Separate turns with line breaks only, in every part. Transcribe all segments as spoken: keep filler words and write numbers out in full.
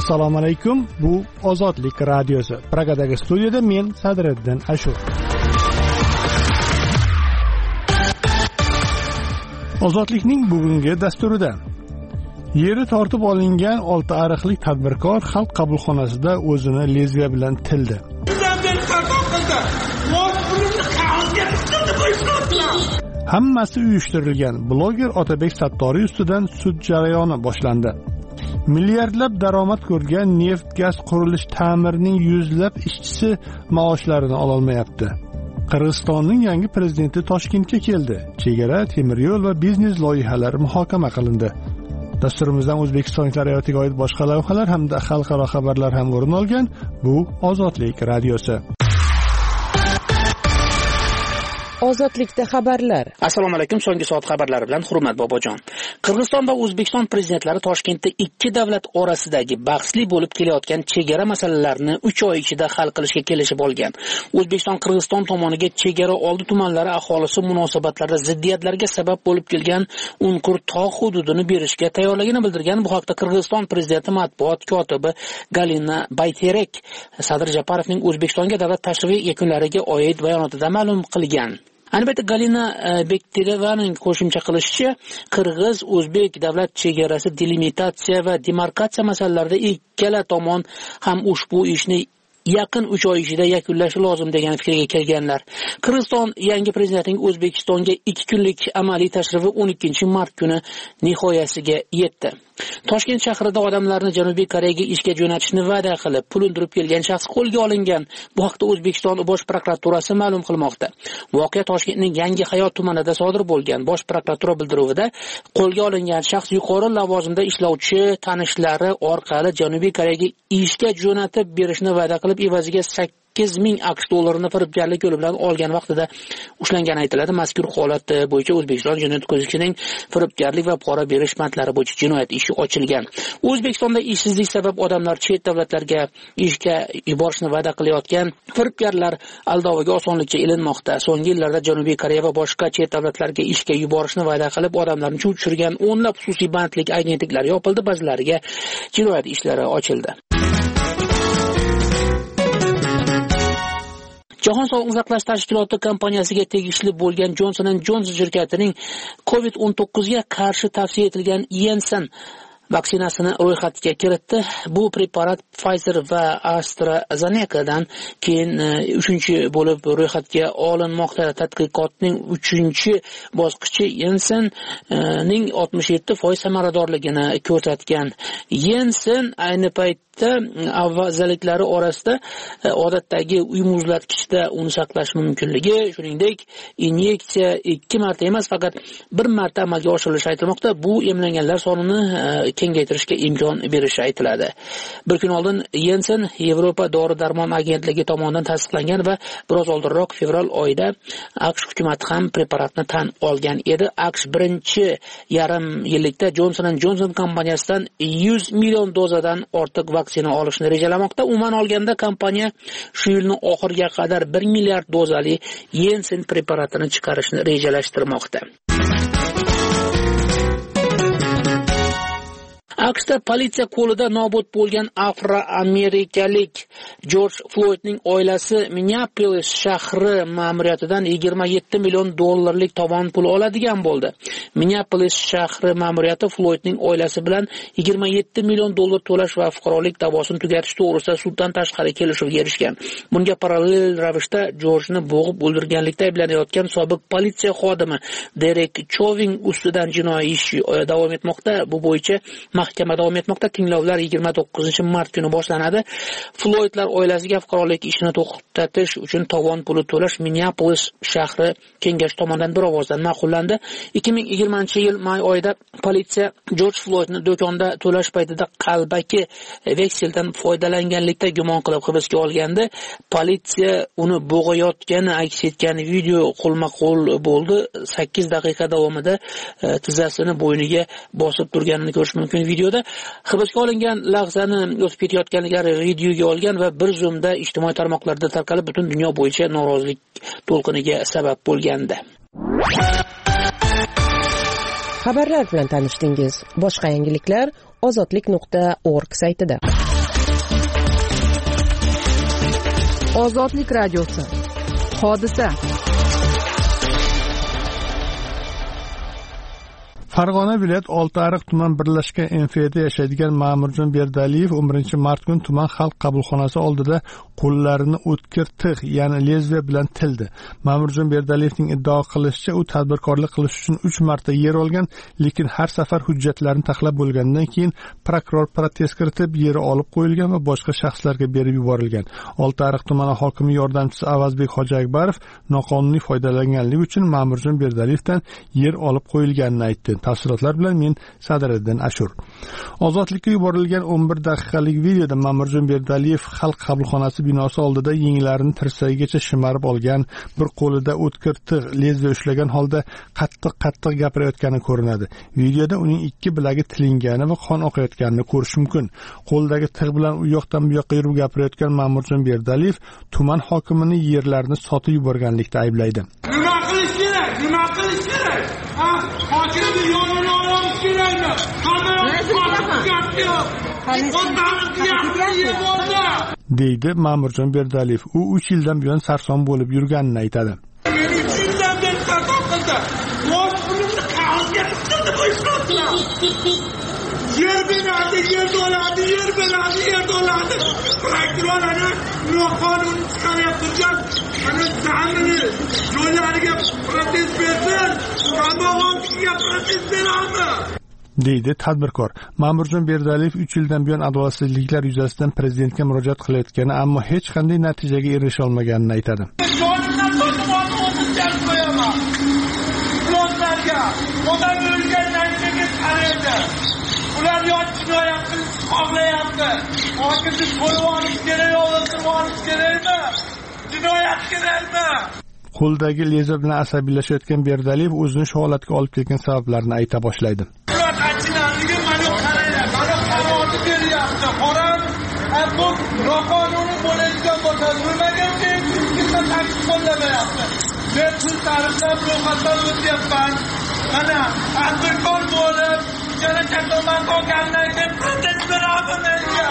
Assalomu alaykum. Bu Ozodlik radiosi. Pragadagi studiyada men Sadriddin Ashur. Ozodlikning bugungi dasturida yeri tortib olingan olti ariqlik tadbirkor xalq qabulxonasida o'zini lezgiya bilan tildi. Hammasi uyushtirilgan bloger Otabek Sattoriy ustidan sud jarayoni boshlandi. Milliardlab daromad ko'rgan neft gaz qurilish ta'mirining yuzlab ishchisi maoshlarini ola olmayapti. Qirg'izistonning yangi prezidenti Toshkentga keldi. Chegara, temir yo'l va biznes loyihalari muhokama qilindi. Dasturimizdan O'zbekistonliklar hayotiga oid boshqa lavhalar hamda xalqaro xabarlar ham o'rin olgan. Bu Ozodlik radiosi.
Ozodlikda xabarlar.
Assalomu alaykum. So'nggi soat xabarlari bilan Hurmat Bobojon. Qirg'iziston va O'zbekiston prezidentlari Toshkentda ikki davlat orasidagi bahsli bo'lib kelayotgan chegara masalalarini uch oy ichida hal qilishga kelishib olgan. O'zbekiston Qirg'iziston tomoniga chegara oldi tumanlari aholisi munosabatlarida ziddiyatlarga sabab bo'lib kelgan Unqur tog' hududini berishga tayyorligini bildirgan. Bu haqda Qirg'iziston prezidenti matbuot kotibi Galina Bayterek Sadir Japarovning O'zbekistonga davlat tashrifi yakunlariga oid bayonotida ma'lum qilgan. Albatta Galina Bekterevaning qo'shimcha qilishicha, Qirg'iz-O'zbek davlat chegarasi delimitatsiya va demarkatsiya masalalarida ikkala tomon ham ushbu ishni yaqin uch oy ichida yakunlashi lozim degan fikrga kelganlar. Qirg'iziston yangi prezidentining O'zbekistonga ikki kunlik amaliy tashrifi o'n ikkinchi mart kuni nihoyasiga yetdi. Toshkent shahrida odamlarni Janubiy Koreyaga ishga jo'natishni va'da qilib, pul undirib kelgan shaxs qo'lga olingan. Bu haqda O'zbekiston Bosh prokuraturasi ma'lum qilmoqda. Voqea Toshkentning Yangi Hayot tumanida sodir bo'lgan. Bosh prokuratura bildiruvida qo'lga olingan shaxs yuqori lavozimda ishlovchi tanishlari orqali Janubiy Koreyaga ishga jo'natib berishni va'da qilib, evaziga sakkiz ming aqsh dollarini firibgarlik yo'li bilan olgan vaqtida ushlangan aytiladi. Mazkur holat bo'yicha O'zbekiston jinoyat kodeksining firibgarlik va pora berish bandlari bo'yicha jinoyat ishi ochilgan. O'zbekistonda ishsizlik sabab odamlar chet davlatlarga ishga yuborishni va'da qilayotgan firibgarlar aldoviga osonlikcha ilinmoqda. So'nggi yillarda Janubiy Koreya va boshqa chet davlatlarga ishga yuborishni va'da qilib, odamlarni chuv tushirgan o'nlab xususiy bandlik agentliklari yopildi, ba'zilariga jinoyat ishlari ochildi. Jahon sog'liqni saqlash tashkiloti kompaniyasiga tegishli bo'lgan Johnson and Johnson shirkatining covid o'n to'qqiz ga qarshi tavsiya etilgan Janssen vaksinasini ro'yxatga kiritdi. Bu preparat Pfizer va AstraZenecadan keyin uchinchi bo'lib ro'yxatga olinmoqda. Tadqiqotning uchinchi bosqichi Janssenning oltmish yetti foiz samaradorligini ko'rsatgan. Janssen ayni paytda afzalliklari orasida odatdagi uy muzlatgichda uni saqlash mumkinligi, shuningdek, inyeksiya ikki marta emas, faqat bir marta amalga oshirilishi aytilmoqda. Bu emlanganlar sonini kengaytirishga imkon berishi aytiladi. Bir kun oldin Janssen Yevropa dori-darmon agentligi tomonidan tasdiqlangan va biroz oldinroq fevral oyida AQSh hukumati ham preparatni tan olgan edi. AQSh birinchi yarim yillikda Johnson and Johnson kompaniyasidan yuz million dozadan ortiq vaksina olishni rejalamoqda. Umuman olganda kompaniya shu yilning oxiriga qadar bir milliard dozali Janssen preparatini chiqarishni rejalashtirmoqda. AQShda politsiya qo'lida nobud bo'lgan afroamerikalik Jorj Floydning oilasi Minneapolis shahri ma'muriyatidan yigirma yetti million dollarlik tovon pul oladigan bo'ldi. Minneapolis shahri ma'muriyati Floydning oilasi bilan yigirma yetti million dollar to'lash va fuqarolik da'vosini tugatish to'g'risida suddan tashqari kelishuvga erishgan. Bunga parallel ravishda Jorjni bo'g'ib o'ldirganlikda ayblanayotgan sobiq politsiya xodimi Derek Chauvin ustidan jinoiy ish davom etmoqda. Bu bo'yicha mahkama davom etmoqda. Tinglovlar yigirma to'qqizinchi mart kuni boshlanadi. Floydlar oilasiga fuqarolik ishini to'xtatish uchun tovon puli to'lash Minneapolis shahri kengashi tomonidan bir ovozdan ma'qullandi. ikki ming yigirmanchi yil may oyida politsiya Jorj Floydni do'konda to'lash paytida qalbaki vekseldan foydalanganlikda gumon qilib hibsga olgandi. Politsiya uni bo'g'ayotgani aks etgan video qo'lma-qo'l bo'ldi. sakkiz daqiqa davomida tizzasini bo'yniga bosib turganini ko'rish mumkin videoda. Hibsga olingan lahzani o'tib ketayotganlari videoga olgan va bir zumda ijtimoiy tarmoqlarda tarqalib butun dunyo bo'yicha norozilik to'lqiniga sabab bo'lgandi.
Xabarlar bilan tanishdingiz. Boshqa yangiliklar ozodlik nuqta org saytida. Ozodlik radiosi. Hodisa.
Farg'ona viloyat Oltiariq tuman birlashgan M F da yashaydigan Ma'murjon Berdaliyev o'n birinchi mart kuni tuman xalq qabulxonasi oldida qo'llarini o'tkir tig', ya'ni lezbiya bilan tildi. Ma'murjon Berdaliyevning iddao qilishicha, u tadbirkorlik qilish uchun uch marta yer olgan, lekin har safar hujjatlarni taxlab bo'lgandan keyin prokuror protest kiritib, yeri olib qo'yilgan va boshqa shaxslarga berib yuborilgan. Oltiariq tumani hokimi yordamchisi Avazbek Hojiakbarov noqonuniy foydalanganligi uchun Ma'murjon Berdaliyevdan yer olib qo'yilganini aytdi. Tafsilotlar bilan men Sadriddin Ashur. Ozodlikka yuborilgan o'n bir daqiqalik videoda Ma'murjon Berdaliyev xalq qabulxonasi binosi oldida yenglarini tirsagigacha shimarib olgan, bir qo'lida o'tkir tig', lezbiya ushlagan holda qattiq-qattiq gapirayotgani ko'rinadi. Videoda uning ikki bilagi tilingani va qon oqayotganini ko'rish mumkin. Qo'ldagi tig' bilan u yoqdan bu yoqqa yurib gapirayotgan Ma'murjon Berdaliyev tuman hokimini yerlarini sotib yuborganlikda ayblaydi.
Nima qilish kerak? Nima qilish kerak? Ha, hokimni yonini olish kerakmi?
deydi Ma'murjon Berdaliyev. U uch yildan buyon sarson bo'lib yurganini aytadi.
Men uch yildan beri sarson qildi. Bosh pulimni qog'ozga tiqtirdi qo'yishmoqchilar. Yer beradi, yer oladi, yer beradi, yer oladi. Prokuror ana noqonuniy chiqarib turgan ana zamini yo'llariga protest bersin, qamoqxonaga protest beradi,
deydi tadbirkor. Ma'murjon Berdaliyev uch yildan buyon adolatsizliklar yuzasidan prezidentga murojaat qilayotgani, ammo hech qanday natijaga erisha olmaganini aytadi.
Jonimdan sotib olib o'tirgan qo'yaman. Ularga odam o'lgandan keyin qaraydi. Ular yo'q jinoyat qilishni xohlayapti. Hokimni qo'yib olish kerak, o'ldirib olish kerakmi? Jinoyat kerakmi?
Qo'ldagi leza bilan asabiylashayotgan Berdaliyev o'zini shu holatga olib kelgan sabablarini ayta boshlaydi.
Ular achinarligi mana qaranglar, mana qarorni beryapti. Qo'ran bu noqonuniy bo'layotgan bo'lsa, nimaga kimsa taqiq qo'llamayapti? Men pul tariflab ro'yxatdan o'tyapman. Mana tadbirkor bo'lib, yana kattaman qolgandan keyin protest beradi menga.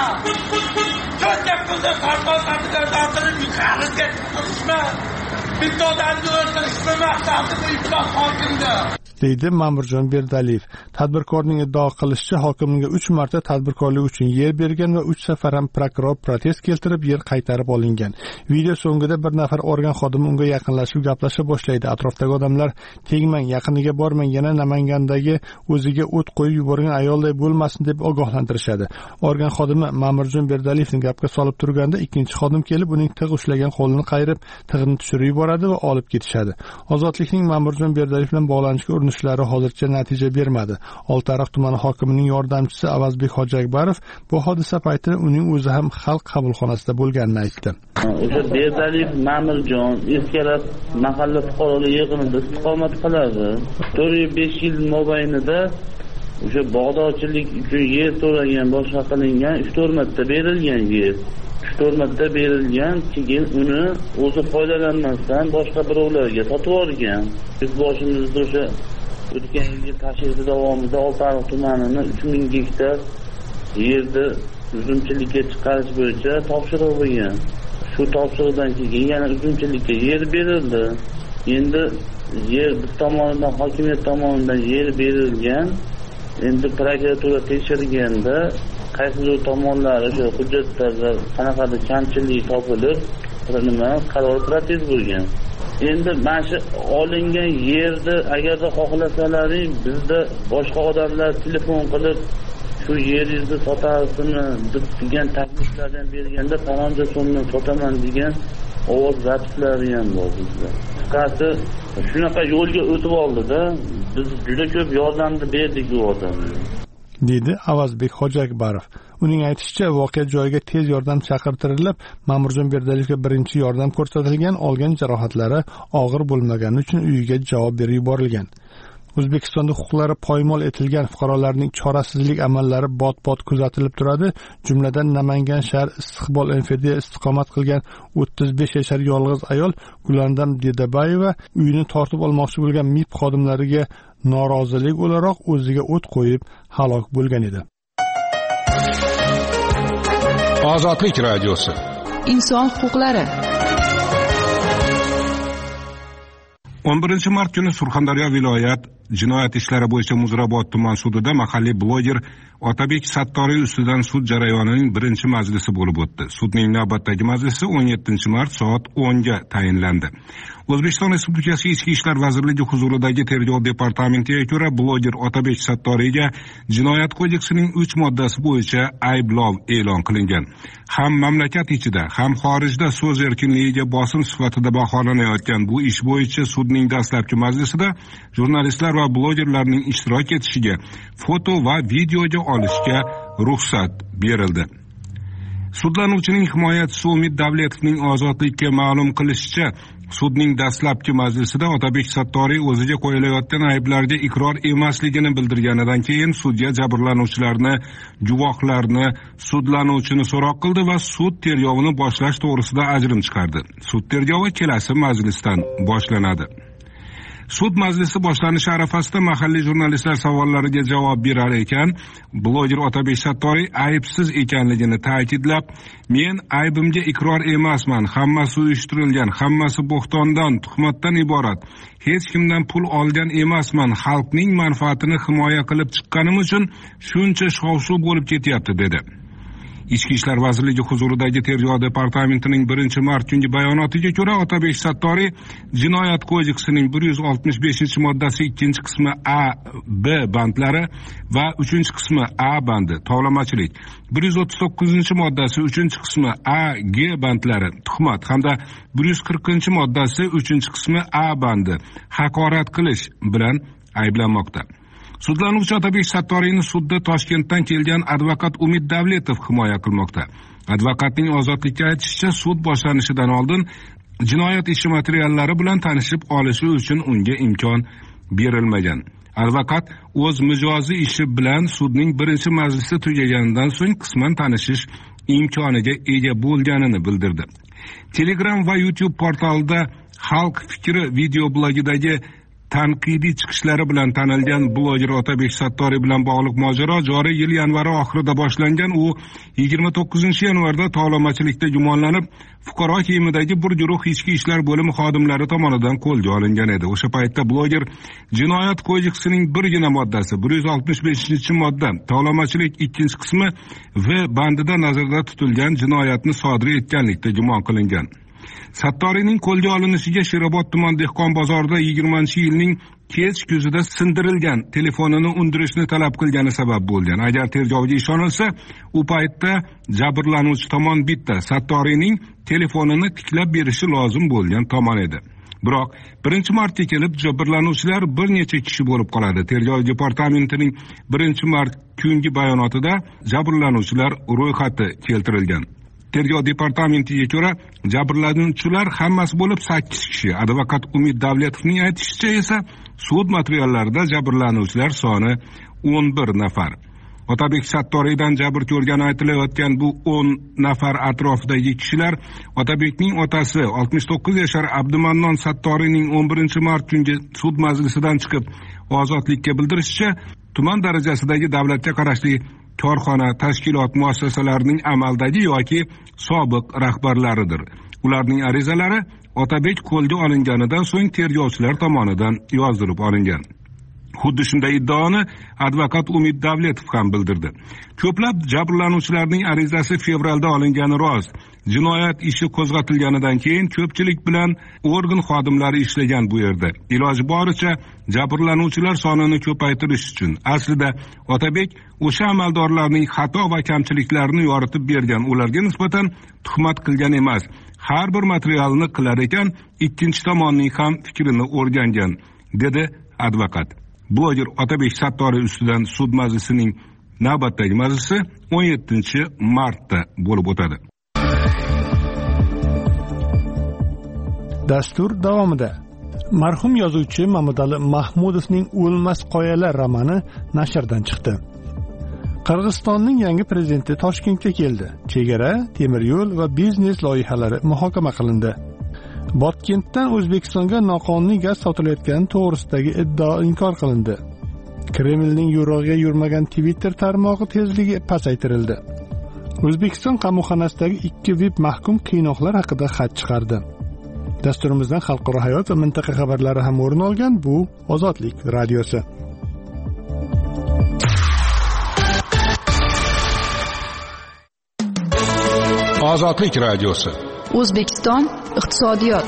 Katta pulda tarqatadigan tarqatib yuqoriga chiqishma. Bitta odamni o'ldirishni maqsadi bu iflos hokimda, deydi Ma'murjon Berdaliyev. Tadbirkorning iddao qilishicha, hokimga uch marta tadbirkorlik uchun yer bergan va uch safar ham prokuror protest keltirib, yer qaytarib olingan. Video so'ngida bir nafar organ xodimi unga yaqinlashib gaplasha boshlaydi. Atrofdagi odamlar tegmang, yaqiniga bormang, yana Namangandagi o'ziga o't qo'yib yuborgan ayolday bo'lmasin deb ogohlantirishadi. Organ xodimi Ma'murjon Berdaliyevni gapga solib turganda ikkinchi xodim kelib, uning tig' ushlagan qo'lini qayirib, tig'ini tushirib yuboradi va olib ketishadi. Ozodlikning Ma'murjon Berdaliyev bilan bog'lanishga urinishlari hozircha natija bermadi. Oltiariq tumani hokimining yordamchisi Avazbek Hojiakbarov bu hodisa paytida uning o'zi ham xalq qabulxonasida bo'lganini aytdi.
O'sha Berdaliyev Ma'murjon Eskarab mahalla fuqarolar yig'inida istiqomat qiladi. to'rt besh yil mobaynida o'sha bog'dorchilik uchun yer to'lagan, boshqa qilingan uch to'rt marta berilgan yer. uch to'rt marta berilgan, keyin uni o'zi foydalanmasdan boshqa birovlarga sotib olgan. Biz boshimizda o'sha o'tgan yil tashrifi davomida Oltiariq tumanini uch ming gektar yerni uzumchilikka chiqarish bo'yicha topshiriq bo'lgan. Shu topshiriqdan keyin yana uzumchilikka yer berildi. Endi yer biz tomonidan, hokimiyat tomonidan yer berilgan. Endi prokuratura tekshirganda qaysidir tomonlari o'sha hujjatlarda qanaqadir kamchilik topilib, nima qaror protest bo'lgan. Endi mana shu olingan yerni agarda xohlasalaring, bizda boshqa odamlar telefon qilib shu yeringizni sotasizmi deb degan takliflardan berganda faloncha so'mdan sotaman degan ovoz zapislari ham bor bizda. Qisqasi shunaqa yo'lga o'tib oldi-da, biz juda ko'p yordamni berdik u odamga,
dedi Avazbek Hojiakbarov. Uning aytishicha, voqea joyiga tez yordam chaqirtirilib, Ma'murjon Berdaliyevga birinchi yordam ko'rsatilgan, olgan jarohatlari og'ir bo'lmagani uchun uyiga javob berib yuborilgan. O'zbekistonda huquqlari poymol etilgan fuqarolarning chorasizlik amallari bot-bot kuzatilib turadi. Jumladan Namangan shahar Istiqbol M F da istiqomat qilgan o'ttiz besh yashar yolg'iz ayol Gulandam Dedabayeva uyini tortib olmoqchi bo'lgan M I P xodimlariga norozilik o'laroq o'ziga o't qo'yib halok bo'lgan edi.
Ozodlik radiosi.
Inson huquqlari.
o'n birinchi mart kuni Surxondaryo viloyat jinoyat ishlari bo'yicha Muzrabot tuman sudida mahalliy bloger Otabek Sattoriy ustidan sud jarayonining birinchi majlisi bo'lib o'tdi. Sudning navbatdagi majlisi o'n yettinchi mart soat o'nga tayinlandi. O'zbekiston Respublikasi Ichki ishlar vazirligi huzuridagi tergov departamentiga ko'ra, bloger Otabek Sattoriyga Jinoyat kodeksining uch moddasi bo'yicha ayblov e'lon qilingan. Ham mamlakat ichida, ham xorijda so'z erkinligiga bosim sifatida baholanayotgan bu ish bo'yicha sudning dastlabki majlisida jurnalistlar va blogerlarning ishtirok etishiga, foto va videoga olishga ruxsat berildi. Sudlanuvchining himoyachisi Umid Davletovning ozodlikka ma'lum qilishicha, sudning dastlabki majlisida Otabek Sattoriy o'ziga qo'yilayotgan ayblarga iqror emasligini bildirganidan keyin sudya jabrlanuvchilarni, guvohlarni, sudlanuvchini so'roq qildi va sud tergovini boshlash to'g'risida ajrim chiqardi. Sud tergovi kelasi majlisdan boshlanadi. Sud majlisi boshlanishi arafasida mahalliy jurnalistlar savollariga javob berar ekan, bloger Otabek Sattoriy aybsiz ekanligini ta'kidlab, "Men aybimga iqror emasman. Hammasi uyushtirilgan, hammasi bo'xtondan, tuhmatdan iborat. Hech kimdan pul olgan emasman. Xalqning manfaatini himoya qilib chiqqanim uchun shuncha shov-shuv bo'lib ketyapti", dedi. Ichki ishlar vazirligi huzuridagi tergov departamentining birinchi mart kungi bayonotiga ko'ra, Otabek Sattoriy Jinoyat kodeksining bir yuz oltmish beshinchi moddasi ikkinchi qismi A, B bandlari va uchinchi qismi A bandi tovlamachilik, bir yuz o'ttiz to'qqizinchi moddasi uchinchi qismi A, G bandlari tuhmat hamda bir yuz qirqinchi moddasi uchinchi qismi A bandi haqorat qilish bilan ayblanmoqda. Sudlanuvchi Otabek Sattoriyni sudda Toshkentdan kelgan advokat Umid Davletov himoya qilmoqda. Advokatning ozodlikka aytishicha, sud boshlanishidan oldin jinoyat ishi materiallari bilan tanishib olishi uchun unga imkon berilmagan. Advokat o'z mijozi ishi bilan sudning birinchi majlisi tugaganidan so'ng qisman tanishish imkoniga ega bo'lganini bildirdi. Telegram va YouTube portalida Xalq fikri video blogidagi tanqidiy chiqishlari bilan tanilgan bloger Otabek Sattoriy bilan bog'liq mojaro joriy yil yanvar oxirida boshlangan. U yigirma to'qqizinchi yanvarda tovlamachilikda gumonlanib, fuqaro kiyimidagi bir guruh ichki ishlar bo'limi xodimlari tomonidan qo'lga olingan edi. O'sha paytda bloger Jinoyat kodeksining birgina moddasi bir yuz oltmish beshinchi modda tovlamachilik ikkinchi qismi V bandida nazarda tutilgan jinoyatni sodir etganlikda gumon qilingan. Sattoriyning qo'lga olinishiga Sherobod tuman dehqon bozorida yigirmanchi yilning kech kuzida sindirilgan telefonini undirishni talab qilgani sabab bo'lgan. Agar tergovga ishonilsa, u paytda jabrlanuvchi tomon bitta Sattoriyning telefonini tiklab berishi lozim bo'lgan tomon edi. Biroq birinchi martga kelib jabrlanuvchilar bir necha kishi bo'lib qoladi. Tergov departamentining birinchi mart kungi bayonotida jabrlanuvchilar ro'yxati keltirilgan. Tergov departamentiga ko'ra, jabrlanuvchilar hammasi bo'lib sakkiz kishi. Advokat Umid Davletovning aytishicha esa, sud materiallarida jabrlanuvchilar soni o'n bir nafar. Otabek Sattoriydan jabr ko'rgani aytilayotgan bu o'n nafar atrofidagi kishilar Otabekning otasi oltmish to'qqiz yashar Abdumannon Sattoriyning o'n birinchi mart kungi sud majlisidan chiqib ozodlikka bildirishicha, tuman darajasidagi davlatga qarashli korxona, tashkilot muassasalarining amaldagi yoki sobiq rahbarlaridir. Ularning arizalari Otabek qo'lga olinganidan so'ng tergovchilar tomonidan yozdirib olingan. Xuddi shunday iddaoni advokat Umid Davletov ham bildirdi. Ko'plab jabrlanuvchilarning arizasi fevralda olingani rost. Jinoyat ishi qo'zg'atilganidan keyin ko'pchilik bilan organ xodimlari ishlagan bu yerda. Iloji boricha jabrlanuvchilar sonini ko'paytirish uchun. Aslida Otabek o'sha amaldorlarning xato va kamchiliklarini yoritib bergan, ularga nisbatan tuhmat qilgan emas. Har bir materialni qilar ekan, ikkinchi tomonning ham fikrini o'rgangan, dedi advokat. Bloger Otabek Sattoriy ustidan sud majlisining navbatdagi majlisi o'n yettinchi martda bo'lib o'tadi.
Dastur davomida marhum yozuvchi Mamadali Mahmudovning O'lmas qoyalar romani nashrdan chiqdi. Qirg'izistonning yangi prezidenti Toshkentga keldi. Chegara, temir yo'l va biznes loyihalari muhokama qilindi. Botkentdan O'zbekistonga noqonuniy gaz sotilayotgani to'g'risidagi iddao inkor qilindi. Kremlning yo'rig'iga yurmagan Twitter tarmog'i tezligi pasaytirildi. O'zbekiston qamoqxonasidagi ikki V I P mahkum qiynoqlar haqida xat chiqardi. Dasturimizdan xalqaro hayot va mintaqa xabarlari ham o'rin olgan. Bu Ozodlik radiosi.
Ozodlik radiosi.
O'zbekiston iqtisodiyot.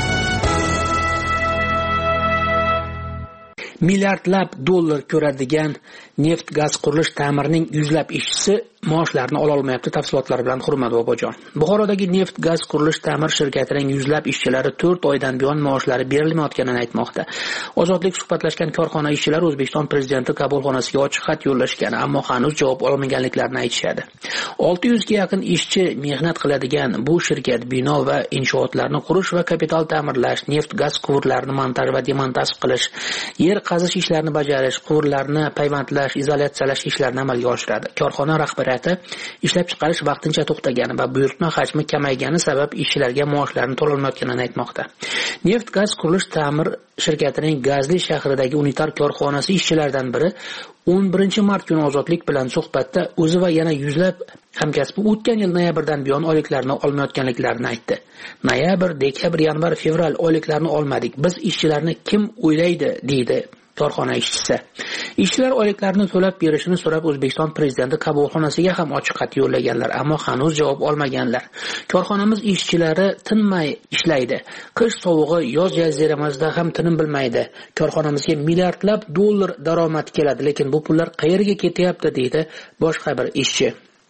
Milliardlab dollar ko'radigan neft gaz qurilish ta'mirining yuzlab ishchisi maoshlarini ola olmayapti. Tafsilotlar bilan Hurmat Bobojon. Buxorodagi neft gaz qurilish ta'mir shirkatining yuzlab ishchilari to'rt oydan buyon maoshlari berilmayotganini aytmoqda. Ozodlik suhbatlashgan korxona ishchilari O'zbekiston prezidenti qabulxonasiga ochiq xat yo'llashgan, ammo hanuz javob olmaganliklarini aytishadi. olti yuzga yaqin ishchi mehnat qiladigan bu shirkat bino va inshootlarni qurish va kapital ta'mirlash, neft gaz quvurlarini montaj va demontaj qilish, yer qazish ishlarini bajarish, quvurlarni payvandlash, izolyatsiyalash ishlarini amalga oshiradi. Korxona rahbariyati ishlab chiqarish vaqtincha to'xtagani va buyurtma hajmi kamaygani sabab ishchilarga maoshlarini to'lolmayotganini aytmoqda. Neft gaz qurilish ta'mir shirkatining Gazli shahridagi unitar korxonasi ishchilaridan biri o'n birinchi mart kuni Ozodlik bilan suhbatda o'zi va yana yuzlab hamkasbi o'tgan yil noyabrdan buyon oyliklarini olmayotganliklarini aytdi. Noyabr, dekabr, yanvar, fevral oyliklarini olmadik. Biz ishchilarni kim o'ylaydi, deydi korxona ishchisi. Ishchilar oyliklarini to'lab berishini so'rab O'zbekiston prezidenti qabulxonasiga ham ochiq xat yo'llaganlar, ammo hanuz javob olmaganlar. Korxonamiz ishchilari tinmay ishlaydi. Qish sovug'i, yoz jaziramasida ham tinim bilmaydi. Korxonamizga milliardlab dollar daromad keladi, lekin bu pullar qayerga ketyapti, deydi boshqa bir ishchi.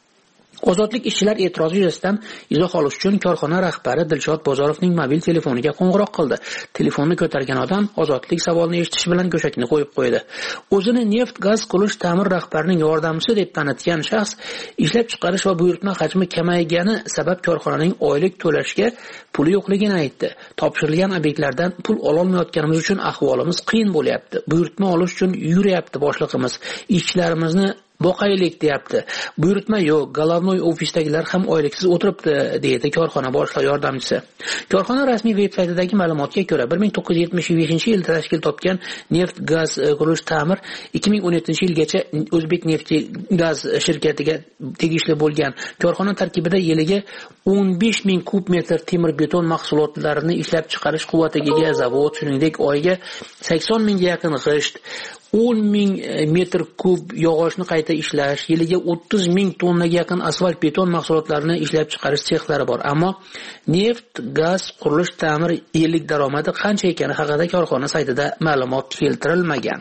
Ozodlik ishchilar e'tirozi yuzasidan izoh olish uchun korxona rahbari Dilshod Bozorovning mobil telefoniga qo'ng'iroq qildi. Telefonni ko'targan odam Ozodlik savolini eshitish bilan go'shakni qo'yib qo'ydi. O'zini neft gaz qurilish ta'mir rahbarining yordamchisi deb tanitgan shaxs ishlab chiqarish va buyurtma hajmi kamaygani sabab korxonaning oylik to'lashga puli yo'qligini aytdi. Topshirilgan obyektlardan pul ola olmayotganimiz uchun ahvolimiz qiyin bo'lyapti. Buyurtma olish uchun yurayapti boshlig'imiz. Ishchilarimizni boqaylik deyapti. Buyurtma yo'q, Galovnoy ofisdagilar ham oyliksiz o'tiribdi, deydi korxona boshliq yordamchisi. Korxona rasmiy veb-saytidagi ma'lumotga ko'ra bir ming to'qqiz yuz yetmish beshinchi yilda tashkil topgan neft gaz qurilish ta'mir ikki ming o'n yettinchi yilgacha O'zbek nefti gaz shirkatiga tegishli bo'lgan. Korxona tarkibida yiliga o'n besh ming kub metr temir beton mahsulotlarini ishlab chiqarish quvvatiga ega zavod, shuningdek oyiga sakson mingga yaqin g'isht, o'n ming metr kub yog'ochni qayta ishlash, yiliga o'ttiz ming tonnaga yaqin asfalt beton mahsulotlarini ishlab chiqarish sexlari bor. Ammo neft gaz qurilish ta'mir yillik daromadi qancha ekani haqida korxona saytida ma'lumot keltirilmagan.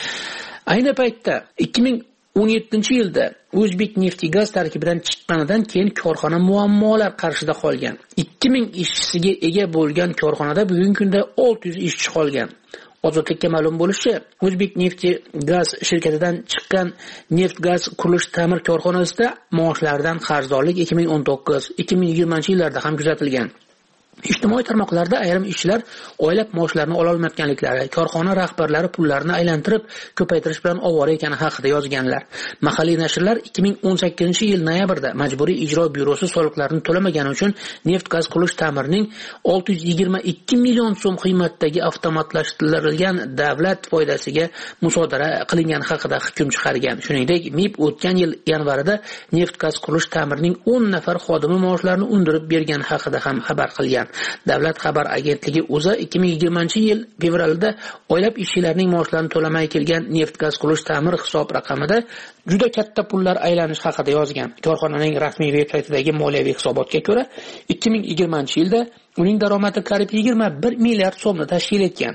Ayni paytda ikki ming o'n yettinchi yilda O'zbek nefti gaz tarkibidan chiqqanidan keyin korxona muammolar qarshida qolgan. ikki ming ishchisiga ega bo'lgan korxonada bugungi kunda olti yuz ishchi qolgan. Ozodlikka ma'lum bo'lishicha, O'zbek nefti gaz shirkatidan chiqqan neft gaz qurilish ta'mir korxonasida maoshlardan qarzdorlik ikki ming o'n to'qqiz ikki ming yigirmanchi yillarda ham kuzatilgan. Ijtimoiy tarmoqlarda ayrim ishchilar oylab maoshlarini ola olmayotganliklari, korxona rahbarlari pullarni aylantirib ko'paytirish bilan ovora ekani haqida yozganlar. Mahalliy nashrlar ikki ming o'n sakkizinchi yil noyabrda Majburiy ijro byurosi soliqlarni to'lamagani uchun neft gaz qurilish ta'mirining olti yuz yigirma ikki million so'm qiymatdagi avtomatlashtirilgan davlat foydasiga musodara qilingan haqida hukm chiqargan. Shuningdek, M I B o'tgan yil yanvarida neft gaz qurilish ta'mirining o'n nafar xodimi maoshlarini undirib bergani haqida ham xabar qilgan. Davlat xabar agentligi o'zi ikki ming yigirmanchi yil fevralda oylab ishchilarning maoshlarini to'lamay kelgan neft gaz qurilish ta'mir hisob raqamida juda katta pullar aylanish haqida yozgan. Korxonaning rasmiy veb-saytidagi moliyaviy hisobotga ko'ra ikki ming yigirmanchi yilda uning daromadi qariyb yigirma bir milliard so'mni tashkil etgan.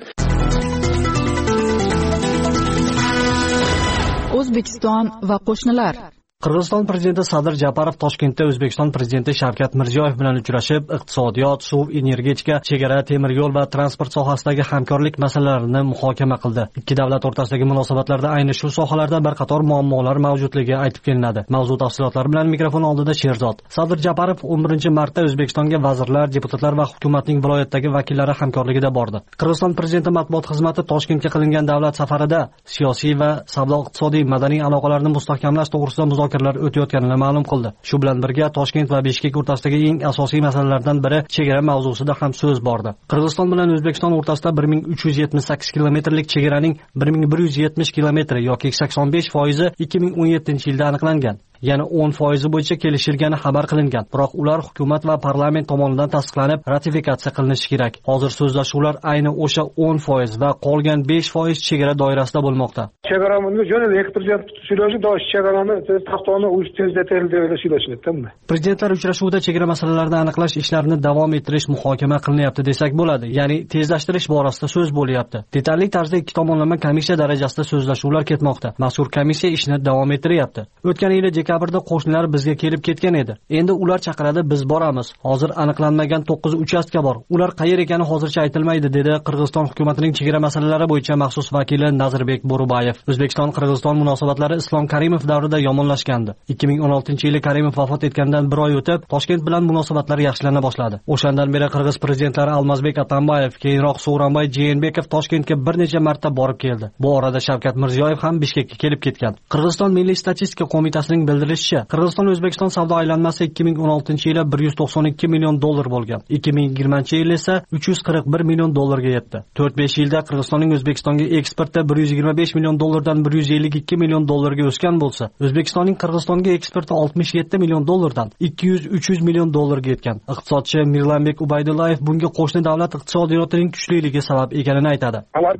O'zbekiston va qo'shnilar.
Qirg'iziston prezidenti Sadir Japarov Toshkentda O'zbekiston prezidenti Shavkat Mirziyoyev bilan uchrashib, iqtisodiyot, suv, energetika, chegara, temir yo'l va transport sohasidagi hamkorlik masalalarini muhokama qildi. Ikki davlat o'rtasidagi munosabatlarda ayni shu sohalarda bir qator muammolar mavjudligi aytib kelinadi. Mavzu tafsilotlari bilan mikrofon oldida Sherzod. Sadir Japarov o'n birinchi martda O'zbekistonga vazirlar, deputatlar va hukumatning viloyatdagi vakillari hamkorligida bordi. Qirg'iziston prezidenti matbuot xizmati Toshkentga qilingan davlat safarida siyosiy va savdo-iqtisodiy madaniy aloqalarni mustahkamlash to'g'risida muzokaralar o'tayotganini ma'lum qildi. Shu bilan birga Toshkent va Bishkek o'rtasidagi eng asosiy masalalardan biri chegara mavzusida ham so'z bordi. Qirg'iziston bilan O'zbekiston o'rtasida bir ming uch yuz yetmish sakkiz kilometrlik chegaraning bir ming bir yuz yetmish kilometri yoki sakson besh foizi ikki ming o'n yettinchi yilda aniqlangan. yana o'n foizi bo'yicha kelishilgani xabar qilingan. Biroq ular hukumat va parlament tomonidan tasdiqlanib, ratifikatsiya qilinishi kerak. Hozir so'zlashuvlar ayni o'sha o'n foiz va qolgan besh foiz chegara doirasida bo'lmoqda.
Chegaramizga jo'nal elektriklar tutishiladi, dosh chegarani taxtoni uch tezlatildi deb o'ylashiladi.
Prezidentlar uchrashuvida chegara masalalarini aniqlash ishlarini davom ettirish muhokama qilinyapti desak bo'ladi. Ya'ni tezlashtirish borasida so'z bo'lyapti. Detalli tarzda ikki tomonlama komissiya darajasida so'zlashuvlar ketmoqda. Mazkur komissiya ishni davom ettiryapti. O'tgan yil dekabrda qo'shnilar bizga kelib ketgan edi. Endi ular chaqiradi, biz boramiz. Hozir aniqlanmagan to'qqiz uchastka bor. Ular qayer ekani hozircha aytilmaydi, dedi Qirg'iziston hukumatining chegara masalalari bo'yicha maxsus vakili Nazirbek Bo'rubayev. O'zbekiston-Qirg'iziston munosabatlari Islom Karimov davrida yomonlashgandi. ikki ming o'n oltinchi yili Karimov vafot etgandan bir oy o'tib, Toshkent bilan munosabatlar yaxshilana boshladi. O'shandan beri Qirg'iz prezidentlari Almazbek Atambayev, keyinroq Sooronbay Jeenbekov Toshkentga bir necha marta borib keldi. Bu orada Shavkat Mirziyoyev ham Bishkekka kelib ketgan. Qirg'iziston Milliy statistika qo'mitasining bildirishicha, Qirg'iziston-O'zbekiston savdo aylanmasi ikki ming o'n oltinchi yili bir yuz to'qson ikki million dollar bo'lgan. ikki ming yigirmanchi yil esa uch yuz qirq bir million dollarga yetdi. to'rt besh yilda Qirg'izistonning O'zbekistonga eksporti bir yuz yigirma besh million dollardan bir yuz ellik ikki million dollarga o'sgan bo'lsa, O'zbekistonning Qirg'izistonga eksporti oltmish yetti million dollardan ikki yuz uch yuz million dollarga yetgan. Iqtisodchi Mirlanbek Ubaydullayev bunga qo'shni davlat iqtisodiyotining kuchliligi sabab ekanini aytadi.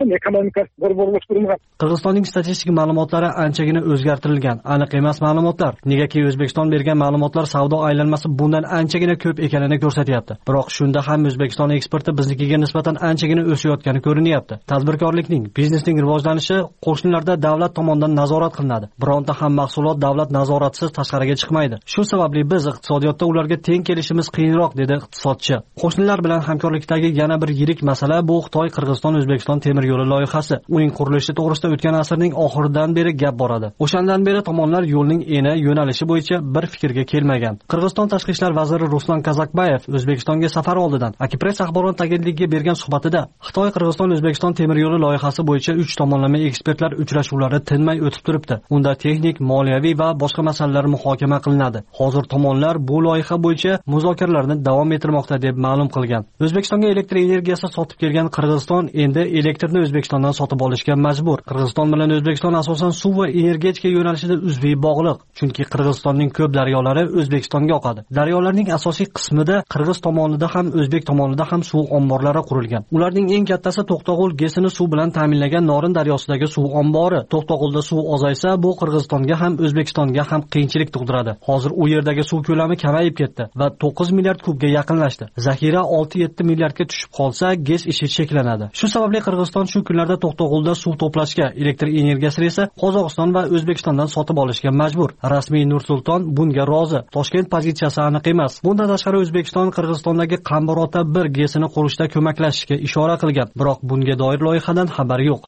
Qirg'izistonning statistik ma'lumotlari anchagina o'zgartirilgan, aniq emas ma'lumotlar. Negaki O'zbekiston bergan ma'lumotlar savdo aylanmasi bundan anchagina ko'p ekanini ko'rsatyapti. Biroq shunda ham O'zbekiston eksporti biznikiga nisbatan anchagina o'sayotgani ko'rinyapti. Tadbirkorlikning, biznesning rivojlanishi qo'shnilarda davlat tomonidan nazorat qilinadi. Bironta ham mahsulot davlat nazoratisiz tashqariga chiqmaydi. Shu sababli biz iqtisodiyotda ularga teng kelishimiz qiyinroq, dedi iqtisodchi. Qo'shnilar bilan hamkorlikdagi yana bir yirik masala bu Xitoy Qirg'iziston-O'zbekiston temir yo'li loyihasi. Uning qurilishi to'g'risida o'tgan asrning oxiridan beri gap boradi. O'shandan beri tomonlar yo'lning eni, yo'nalishi bo'yicha bir fikrga kelmagan. Qirg'iziston tashqi ishlar vaziri Ruslan Kazakbayev O'zbekistonga safar oldidan Akipress axborot agentligiga bergan suhbatida Xitoy Qirg'iziston-O'zbekiston temir yo'li loyihasi bo'yicha uch tomonlama ekspertlar uchrashuvlari tinmay o'tib turibdi. Unda texnik, moliyaviy va boshqa masalalar muhokama qilinadi. Hozir tomonlar bu loyiha bo'yicha muzokaralarni davom ettirmoqda deb ma'lum qilgan. O'zbekistonga elektr energiyasi sotib kelgan Qirg'iziston endi elektrni O'zbekistondan sotib olishga majbur. Qirg'iziston bilan O'zbekiston asosan suv va energetika yo'nalishida uzviy bog'liq. Chunki Qirg'izistonning ko'p daryolari O'zbekistonga oqadi. Daryolarning asosiy qismida Qirg'iz tomonida ham O'zbek tomonida ham suv omborlari qurilgan. Ularning eng kattasi To'qtog'ul GESini suv bilan ta'minlagan Norin daryosidagi suv ombori. To'qtog'ulda suv ozaysa, bu Qirg'izistonga ham O'zbekistonga ham qiyinchilik tug'diradi. Hozir u yerdagi suv ko'lami kamayib ketdi va to'qqiz milliard kubga yaqinlashdi. Zaxira olti yetti milliardga tushib qolsa, GES ishi cheklanadi. Shu sababli Qirg'iziston shu kunlarda To'qtog'ulda suv to'plashga, elektr energiyasini esa Qozog'iston va O'zbekistondan sotib olishga majbur. Rasmiy Nur-Sulton bunga rozi. Toshkent pozitsiyasi aniq emas. Bundan tashqari O'zbekiston Qirg'izistondagi Qambarota bir GESini qurishda ko'maklashishga ishora qilgan. Biroq bunga doir loyihadan xabar yo'q.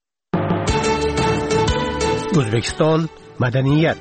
O'zbekiston madaniyat.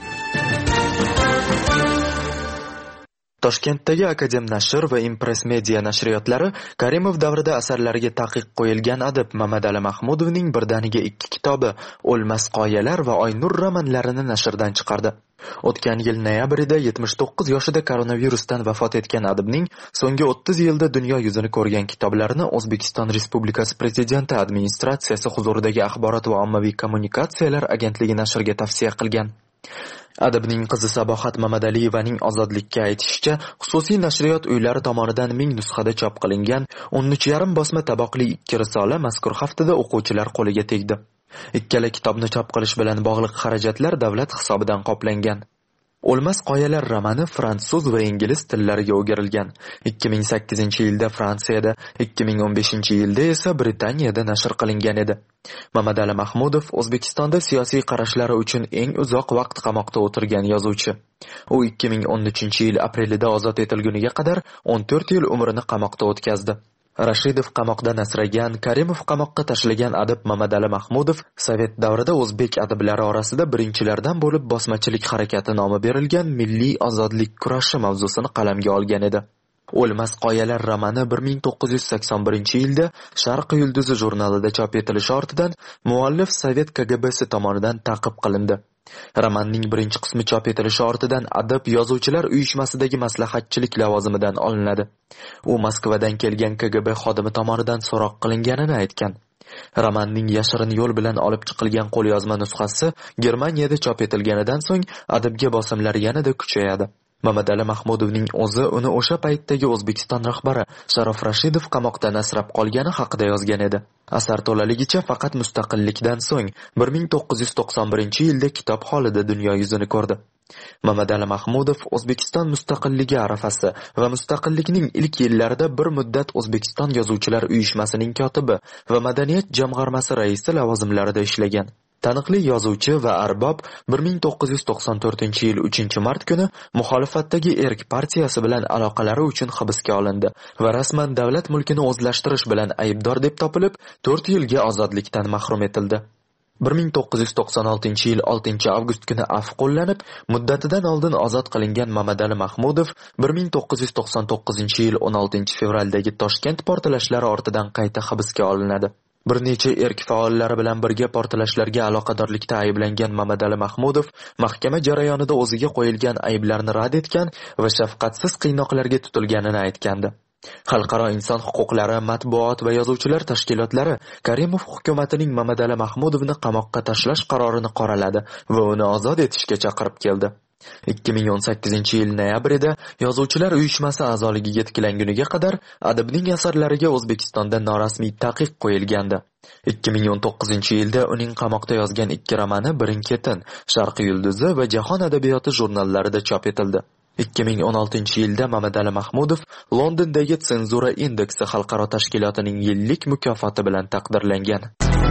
Toshkentdagi Akadem nashr va Impress Media nashriyotlari Karimov davrida asarlariga taqiq qo'yilgan adib Mamadali Mahmudovning birdaniga ikki kitobi O'lmas qoyalar va Oynur romanlarini nashrdan chiqardi. O'tgan yil noyabrida yetmish to'qqiz yoshida koronavirusdan vafot etgan adibning so'nggi o'ttiz yilda dunyo yuzini ko'rgan kitoblarini O'zbekiston Respublikasi Prezidenti administratsiyasi huzuridagi Axborot va ommaviy kommunikatsiyalar agentligi nashrga tavsiya qilgan. Adibning qizi Sabohat Mamadaliyevaning Ozodlikka aytishicha, xususiy nashriyot uylari tomonidan ming nusxada chop qilingan o'n uch yarim bosma taboqli ikki risola mazkur haftada o'quvchilar qo'liga tegdi. Ikkala kitobni chop qilish bilan bog'liq xarajatlar davlat hisobidan qoplangan. O'lmas qoyalar romani fransuz va ingliz tillariga o'girilgan. ikki ming sakkizinchi yilda Fransiyada, ikki ming o'n beshinchi yilda esa Britaniyada nashr qilingan edi. Mamadali Mahmudov O'zbekistonda siyosiy qarashlari uchun eng uzoq vaqt qamoqda o'tirgan yozuvchi. U ikki ming o'n uchinchi yil aprelida ozod etilguniga qadar o'n to'rt yil umrini qamoqda o'tkazdi. Rashidov qamoqdan asragan, Karimov qamoqqa tashlagan adib Mamadali Mahmudov Sovet davrida o'zbek adiblari orasida birinchilardan bo'lib bosmachilik harakati nomi berilgan milliy ozodlik kurashi mavzusini qalamga olgan edi. O'lmas qoyalar romani bir ming to'qqiz yuz sakson birinchi yilda Sharq yulduzi jurnalida chop etilishi ortidan muallif Sovet K G B'si tomonidan ta'qib qilindi. Romanning birinchi qismi chop etilishi ortidan adib yozuvchilar uyushmasidagi maslahatchilik lavozimidan olinadi. U Moskvadan kelgan K G B xodimi tomonidan so'roq qilinganini aytgan. Romanning yashirin yo'l bilan olib chiqilgan qo'lyozma nusxasi Germaniyada chop etilganidan so'ng adibga bosimlar yanada kuchayadi. Mamadali Mahmudovning o'zi uni o'sha paytdagi O'zbekiston rahbari Sharof Rashidov qamoqdan asrab qolgani haqida yozgan edi. Asar to'laligicha faqat mustaqillikdan so'ng bir ming to'qqiz yuz to'qson birinchi yilda kitob holida dunyo yuzini ko'rdi. Mamadali Mahmudov O'zbekiston mustaqilligi arafasi va mustaqillikning ilk yillarida bir muddat O'zbekiston Yozuvchilar uyushmasining kotibi va madaniyat jamg'armasi raisi lavozimlarida ishlagan. Taniqli yozuvchi va arbob bir ming to'qqiz yuz to'qson to'rtinchi yil uchinchi mart kuni muxolifatdagi Erk partiyasi bilan aloqalari uchun hibsga olindi va rasman davlat mulkini o'zlashtirish bilan aybdor deb topilib, to'rt yilga ozodlikdan mahrum etildi. bir ming to'qqiz yuz to'qson oltinchi yil oltinchi avgust kuni afv qo'llanib, muddatidan oldin ozod qilingan Mamadali Mahmudov bir ming to'qqiz yuz to'qson to'qqizinchi yil o'n oltinchi fevraldagi Toshkent portlashlari ortidan qayta hibsga olinadi. Bir necha erk faollari bilan birga portlashlarga aloqadorlikda ayblangan Mamadali Mahmudov mahkama jarayonida o'ziga qo'yilgan ayblarni rad etgan va shafqatsiz qiynoqlarga tutilganini aytgandi. Xalqaro inson huquqlari, matbuot va yozuvchilar tashkilotlari Karimov hukumatining Mamadali Mahmudovni qamoqqa tashlash qarorini qoraladi va uni ozod etishga chaqirib keldi. ikki ming o'n sakkizinchi yil noyabrida Yozuvchilar uyushmasi a'zoligiga tiklanguniga qadar adibning asarlariga O'zbekistonda norasmiy taqiq qo'yilgandi. ikki ming o'n to'qqizinchi yilda uning qamoqda yozgan ikki romani Birin-ketin, Sharq yulduzi va Jahon adabiyoti jurnallarida chop etildi. ikki ming o'n oltinchi yilda Mamadali Mahmudov Londondagi Senzura indeksi xalqaro tashkilotining yillik mukofoti bilan taqdirlangan.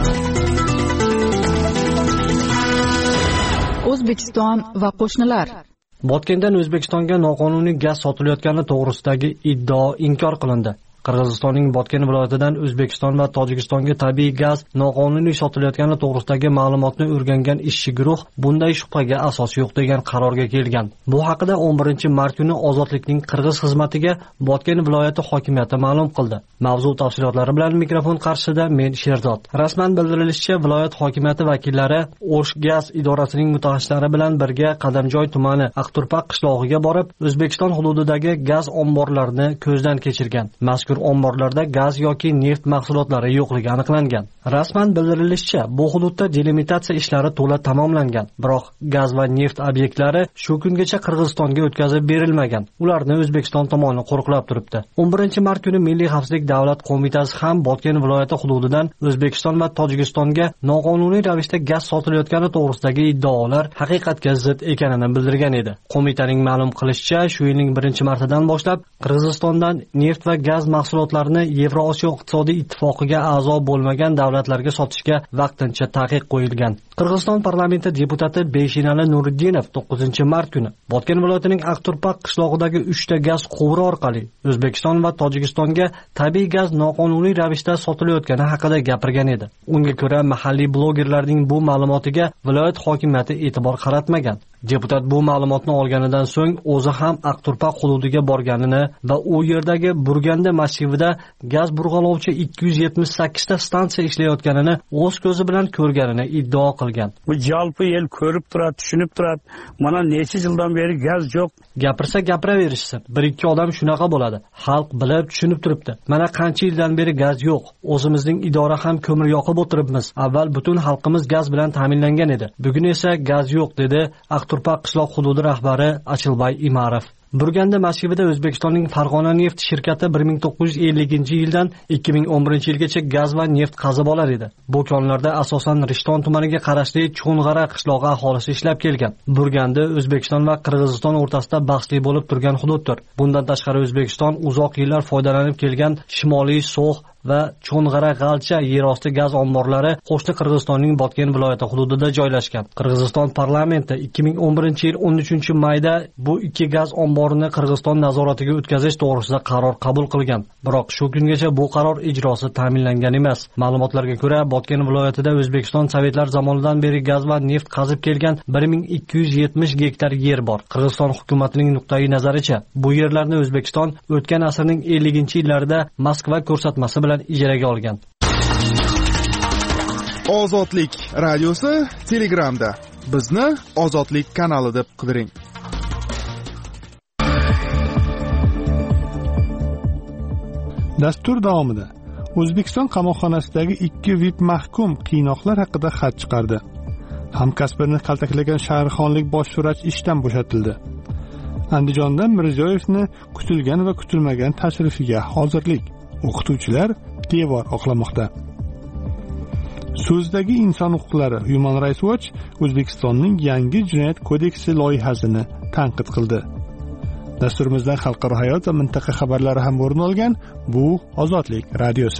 O'zbekiston va qo'shnilar.
Botkendan O'zbekistonga noqonuniy gaz sotilayotgani to'g'risidagi iddao inkor qilindi. Qirg'izistonning Botken viloyatidan O'zbekiston va Tojikistonga tabiiy gaz noqonuniy sotilayotgani to'g'risidagi ma'lumotni o'rgangan ishchi guruh bunday shubhaga asos yo'q degan qarorga kelgan. Bu haqida o'n birinchi mart kuni Ozodlikning Qirg'iz xizmatiga Botken viloyati hokimiyati ma'lum qildi. Mavzu tafsilotlari bilan mikrofon qarshisida men Sherzod. Rasman bildirilishicha, viloyat hokimiyati vakillari O'sh gaz idorasining mutaxassislari bilan birga Qadamjoy tumani Aqturpaq qishlog'iga borib, O'zbekiston hududidagi gaz omborlarini ko'zdan kechirgan. Mazkur omborlarda gaz yoki neft mahsulotlari yo'qligi aniqlangan. Rasman bildirilishicha, bu hududda delimitatsiya ishlari to'la tamomlangan. Biroq gaz va neft obyektlari shu kungacha Qirg'izistonga o'tkazib berilmagan. Ularni O'zbekiston tomoni qo'riqlab turibdi. o'n birinchi mart kuni Milliy xavfsizlik davlat qo'mitasi ham Botken viloyati hududidan O'zbekiston va Tojikistonga noqonuniy ravishda gaz sotilayotgani to'g'risidagi iddaolar haqiqatga zid ekanini bildirgan edi. Qo'mitaning ma'lum qilishicha, shu yilning birinchi martidan boshlab Qirg'izistondan neft va gaz mahsulotlarini Yevrosiyo iqtisodiy ittifoqiga a'zo bo'lmagan davlatlarga sotishga vaqtincha taqiq qo'yilgan. Qirg'iziston parlamenti deputati Beshinali Nuriddinov to'qqizinchi mart kuni Botken viloyatining Aqturpaq qishlog'idagi uchta gaz quvuri orqali O'zbekiston va Tojikistonga tabiiy gaz noqonuniy ravishda sotilayotgani haqida gapirgan edi. Unga ko'ra, mahalliy blogerlarning bu ma'lumotiga viloyat hokimiyati e'tibor qaratmagan. Deputat bu ma'lumotni olganidan so'ng o'zi ham Aqturpaq hududiga borganini va u yerdagi Burganda massivida gaz burg'alovchi ikki yuz yetmish sakkiz ta stansiya ishlayotganini o'z ko'zi bilan ko'rganini iddao qilgan.
Bu jalpi el ko'rib turadi, tushunib turadi. Mana necha yildan beri gaz yo'q.
Gapirsa gapiraverishsin. Bir ikki odam shunaqa bo'ladi. Xalq bilib, tushunib turibdi. Mana qancha yildan beri gaz yo'q. O'zimizning idora ham ko'mir yoqib o'tiribmiz. Avval butun xalqimiz gaz bilan ta'minlangan edi. Bugun esa gaz yo'q, dedi Aqturpaq qishloq hududi rahbari Achilbay Imarov. Burganda massivida O'zbekistonning Farg'ona neft shirkati bir ming to'qqiz yuz elliginchi yildan ikki ming o'n birinchi yilgacha gaz va neft qazib olar edi. Bu konlarda asosan Rishton tumaniga qarashli Cho'ng'ara qishlog'i aholisi ishlab kelgan. Burganda O'zbekiston va Qirg'iziston o'rtasida bahsli bo'lib turgan hududdir. Bundan tashqari O'zbekiston uzoq yillar foydalanib kelgan Shimoliy So'x va Cho'ng'ara G'alcha yerosti gaz omborlari qo'shni Qirg'izistonning Botken viloyati hududida joylashgan. Qirg'iziston parlamenti ikki ming o'n birinchi yil o'n uchinchi mayda bu ikki gaz omborini Qirg'iziston nazoratiga o'tkazish to'g'risida qaror qabul qilgan. Biroq shu kungacha bu qaror ijrosi ta'minlangan emas. Ma'lumotlarga ko'ra, Botken viloyatida O'zbekiston sovetlar zamonidan beri gaz va neft qazib kelgan bir ming ikki yuz yetmish gektar yer bor. Qirg'iziston hukumatining nuqtai nazaricha, bu yerlarni O'zbekiston o'tgan asrning elliginchi yillarida Moskva ko'rsatmasi bilan ijaraga olgan.
Ozodlik radiosi Telegramda. Bizni Ozodlik kanali deb qidiring.
Dastur davomida O'zbekiston qamoqxonasidagi ikki V I P mahkum qiynoqlar haqida xat chiqardi. Hamkasbini kaltaklagan shaharxonlik bosh vrach ishdan bo'shatildi. Andijonda Mirziyoyevni kutilgan va kutilmagan tashrifiga hozirlik. O'qituvchilar devor oqlamoqda. So'zdagi inson huquqlari Human Rights Watch O'zbekistonning yangi jinoyat kodeksi loyihasini tanqid qildi. Dasturimizda xalqaro hayot va mintaqa xabarlari ham o'rin olgan. Bu Ozodlik radiosi.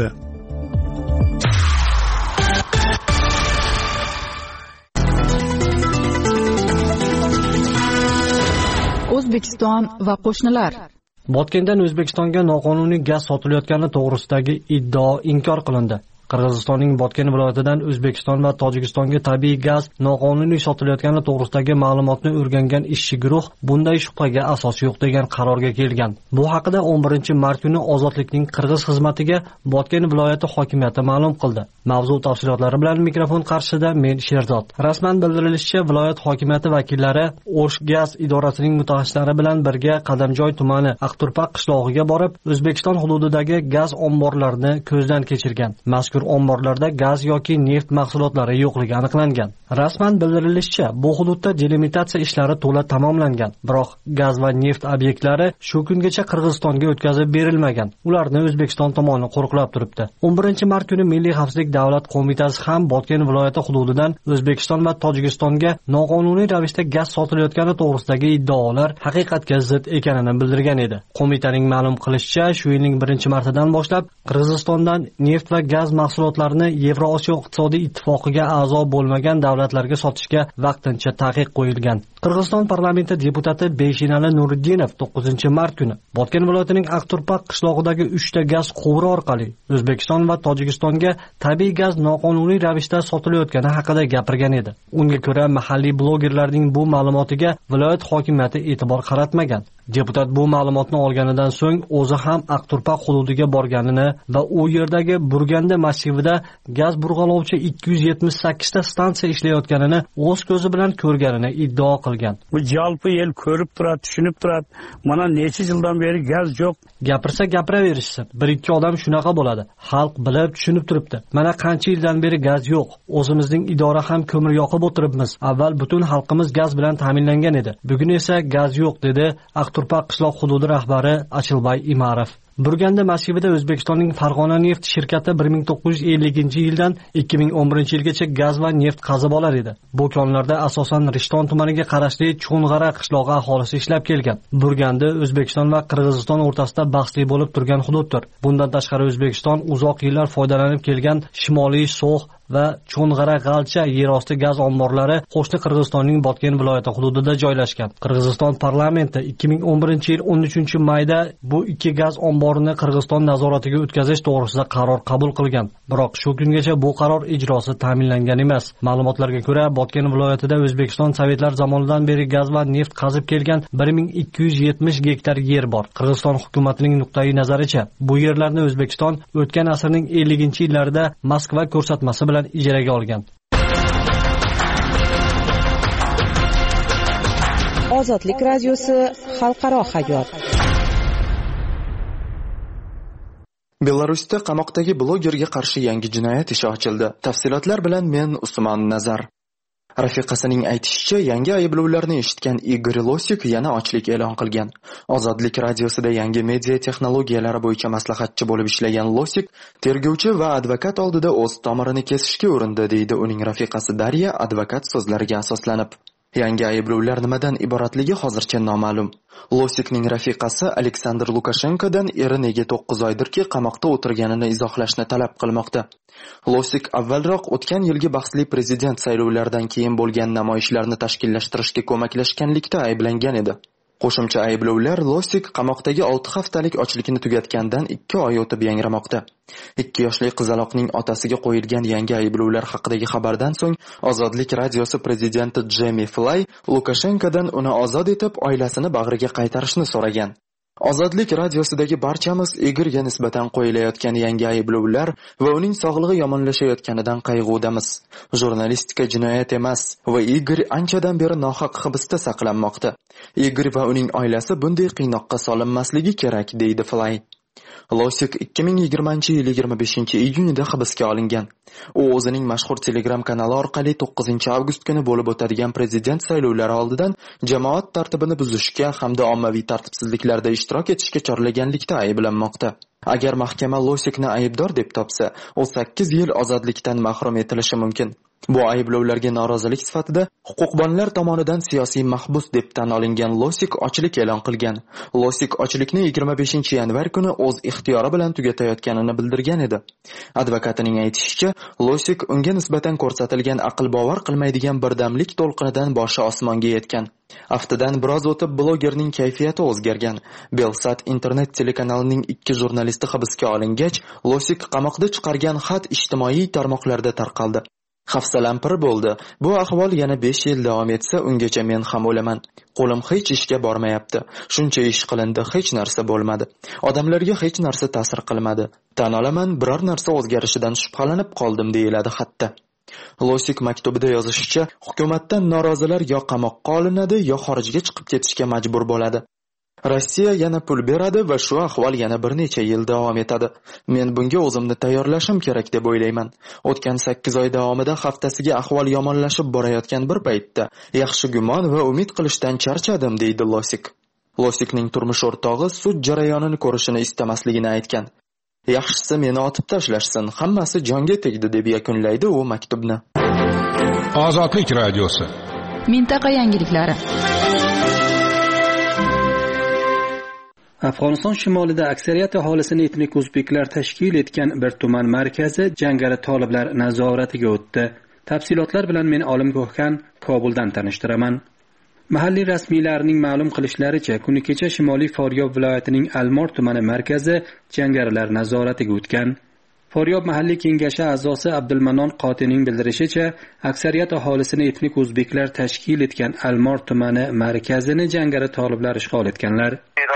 O'zbekiston va qo'shnilar.
Botkendan O'zbekistonga noqonuniy gaz sotilayotgani to'g'risidagi iddao inkor qilindi. Qirg'izistonning Botken viloyatidan O'zbekiston va Tojikistonga tabiiy gaz noqonuniy sotilayotgani to'g'risidagi ma'lumotni o'rgangan ishchi guruh bunday shubhaga asos yo'q degan qarorga kelgan. Bu haqida o'n birinchi mart kuni Ozodlikning Qirg'iz xizmatiga Botken viloyati hokimiyati ma'lum qildi. Mavzu tafsilotlari bilan mikrofon qarshisida men Sherzod. Rasman bildirilishicha, viloyat hokimiyati vakillari O'sh gaz idorasining mutaxassislari bilan birga Qadamjoy tumani Aqturpaq qishlog'iga borib, O'zbekiston hududidagi gaz omborlarini ko'zdan kechirgan. Mazkur omborlarda gaz yoki neft mahsulotlari yo'qligi aniqlangan. Rasman bildirilishicha, bu hududda delimitatsiya ishlari to'la tamomlangan. Biroq gaz va neft obyektlari shu kungacha Qirg'izistonga o'tkazib berilmagan. Ularni O'zbekiston tomoni qo'riqlab turibdi. o'n birinchi mart kuni Milliy xavfsizlik davlat qo'mitasi ham Botken viloyati hududidan O'zbekiston va Tojikistonga noqonuniy ravishda gaz sotilayotgani to'g'risidagi iddaolar haqiqatga zid ekanini bildirgan edi. Qo'mitaning ma'lum qilishicha, shu yilning birinchi martidan boshlab Qirg'izistondan neft va gaz mahsulotlarini Yevrosiyo iqtisodiy ittifoqiga a'zo bo'lmagan davlatlarga sotishga vaqtincha taqiq qo'yilgan. Qirg'iziston parlamenti deputati Beshinali Nuriddinov to'qqizinchi mart kuni Botken viloyatining Aqturpaq qishlog'idagi uchta gaz quvuri orqali O'zbekiston va Tojikistonga tabiiy gaz noqonuniy ravishda sotilayotgani haqida gapirgan edi. Unga ko'ra, mahalliy blogerlarning bu ma'lumotiga viloyat hokimiyati e'tibor qaratmagan. Deputat bu ma'lumotni olganidan so'ng o'zi ham Aqturpaq hududiga borganini va u yerdagi Burganda massivida gaz burg'alovchi ikki yuz yetmish sakkiz ta stansiya ishlayotganini o'z ko'zi bilan ko'rganini iddao qilgan.
Bu jalpi el ko'rib turadi, tushunib turadi. Mana necha yildan beri gaz yo'q.
Gapirsa gapiraverishsin. Bir ikki odam shunaqa bo'ladi. Xalq bilib, tushunib turibdi. Mana qancha yildan beri gaz yo'q. O'zimizning idora ham ko'mir yoqib o'tiribmiz. Avval butun xalqimiz gaz bilan ta'minlangan edi. Bugun esa gaz yo'q, dedi Aqturpaq qishloq hududi rahbari Achilbay Imarov. Burganda massivida O'zbekistonning Farg'ona neft shirkati bir ming to'qqiz yuz ellinchi yildan ikki ming o'n birinchi yilgacha gaz va neft qazib olar edi. Bu konlarda asosan Rishton tumaniga qarashli Cho'ng'ara qishlog'i aholisi ishlab kelgan. Burganda O'zbekiston va Qirg'iziston o'rtasida bahsli bo'lib turgan hududdir. Bundan tashqari O'zbekiston uzoq yillar foydalanib kelgan Shimoliy So'x va Cho'ng'ara G'alcha yerosti gaz omborlari qo'shni Qirg'izistonning Botken viloyati hududida joylashgan. Qirg'iziston parlamenti ikki ming o'n birinchi yil o'n uchinchi mayda bu ikki gaz omborini Qirg'iziston nazoratiga o'tkazish to'g'risida qaror qabul qilgan. Biroq shu kungacha bu qaror ijrosi ta'minlangan emas. Ma'lumotlarga ko'ra, Botken viloyatida O'zbekiston sovetlar zamonidan beri gaz va neft qazib kelgan bir ming ikki yuz yetmish gektar yer bor. Qirg'iziston hukumatining nuqtai nazaricha, bu yerlarni O'zbekiston o'tgan asrning ellinchi yillarida Moskva ko'rsatmasi bilan ijaraga olgan.
Ozodlik radiosi xalqaro hayot.
Belarusda qamoqdagi blogerga qarshi yangi jinoyat ishi ochildi. Tafsilotlar bilan men Usmon Nazar. Rafiqasining aytishicha, yangi ayblovlarni eshitgan Igor Losik yana ochlik e'lon qilgan. Ozodlik radiosida yangi media texnologiyalari bo'yicha maslahatchi bo'lib ishlagan Losik tergovchi va advokat oldida o'z tomirini kesishga urindi, deydi uning rafiqasi Darya advokat so'zlariga asoslanib. Yangi ayblovlar nimadan iboratligi hozircha noma'lum. Losikning rafiqasi Aleksandr Lukashenkodan eri nega to'qqiz oydirki qamoqda o'tirganini izohlashni talab qilmoqda. Losik avvalroq o'tgan yilgi bahsli prezident saylovlaridan keyin bo'lgan namoyishlarni tashkillashtirishga ko'maklashganlikda ayblangan edi. Qo'shimcha ayblovlar Losik qamoqdagi olti haftalik ochlikni tugatgandan ikki oy o'tib yangramoqda. ikki yoshli qizaloqning otasiga qo'yilgan yangi ayblovlar haqidagi xabardan so'ng Ozodlik radiosi prezidenti Jemi Fly Lukashenkodan uni ozod etib, oilasini bag'riga qaytarishni so'ragan. Ozodlik radiosidagi barchamiz Igorga nisbatan qo'yilayotgan yangi ayblovlar va uning sog'lig'i yomonlashayotganidan qayg'udamiz. Jurnalistika jinoyat emas va Igor anchadan beri nohaq hibsda saqlanmoqda. Igor va uning oilasi bunday qiynoqqa solinmasligi kerak, deydi Fly. Losik ikki ming yigirmanchi yil yigirma beshinchi iyunida hibsga olingan. U o'zining mashhur Telegram kanali orqali to'qqizinchi avgust kuni bo'lib o'tadigan prezident saylovlari oldidan jamoat tartibini buzishga hamda ommaviy tartibsizliklarda ishtirok etishga chorlaganlikda ayblanmoqda. Agar mahkama Losikni aybdor deb topsa, u sakkiz yil ozodlikdan mahrum etilishi mumkin. Bu ayblovlarga norozilik sifatida huquqbonlar tomonidan siyosiy mahbus deb tan olingan Losik ochlik e'lon qilgan. Losik ochlikni yigirma beshinchi yanvar kuni o'z ixtiyori bilan tugatayotganini bildirgan edi. Advokatining aytishicha, Losik unga nisbatan ko'rsatilgan aql bovar qilmaydigan birdamlik to'lqinidan boshi osmonga yetgan. Haftadan biroz o'tib blogerning kayfiyati o'zgargan. Belsat internet telekanalining ikki jurnalisti hibsga olingach, Losik qamoqda chiqargan xat ijtimoiy tarmoqlarda tarqaldi. Hafsalam pir bo'ldi. Bu ahvol yana besh yil davom etsa, ungacha men ham o'laman. Qo'lim hech ishga bormayapti. Shuncha ish qilindi, hech narsa bo'lmadi. Odamlarga hech narsa ta'sir qilmadi. Tan olaman, biror narsa o'zgarishidan shubhalanib qoldim, deyiladi xatda. Losik maktubida yozishicha, hukumatdan norozilar yo qamoqqa olinadi, yo xorijga chiqib ketishga majbur bo'ladi. Rossiya yana pul beradi va shu ahvol yana bir necha yil davom etadi. Men bunga o'zimni tayyorlashim kerak deb o'ylayman. O'tgan sakkiz oy davomida haftasiga ahvol yomonlashib borayotgan bir paytda yaxshi gumon va umid qilishdan charchadim, deydi Losik. Losikning turmush o'rtog'i sud jarayonini ko'rishini istamasligini aytgan. Yaxshisi meni otib tashlashsin, hammasi jonga tegdi deb yakunlaydi u maktubni.
Ozodlik radiosi.
Mintaqa yangiliklari.
Afg'oniston shimolida aksariyat aholisini etnik o'zbeklar tashkil etgan bir tuman markazi jangari toliblar nazoratiga o'tdi. Tafsilotlar bilan men Olim Ko'hkan Kobuldan tanishtiraman. Mahalliy rasmiylarning ma'lum qilishlaricha, kuni kecha Shimoliy Foryob viloyatining Almor tumani markazi jangarilar nazoratiga o'tgan. Foryob mahalliy kengashi a'zosi Abdulmanon Qotining bildirishicha, aksariyat aholisini etnik o'zbeklar tashkil etgan Almor tumani markazini jangari toliblar ishg'ol etganlar.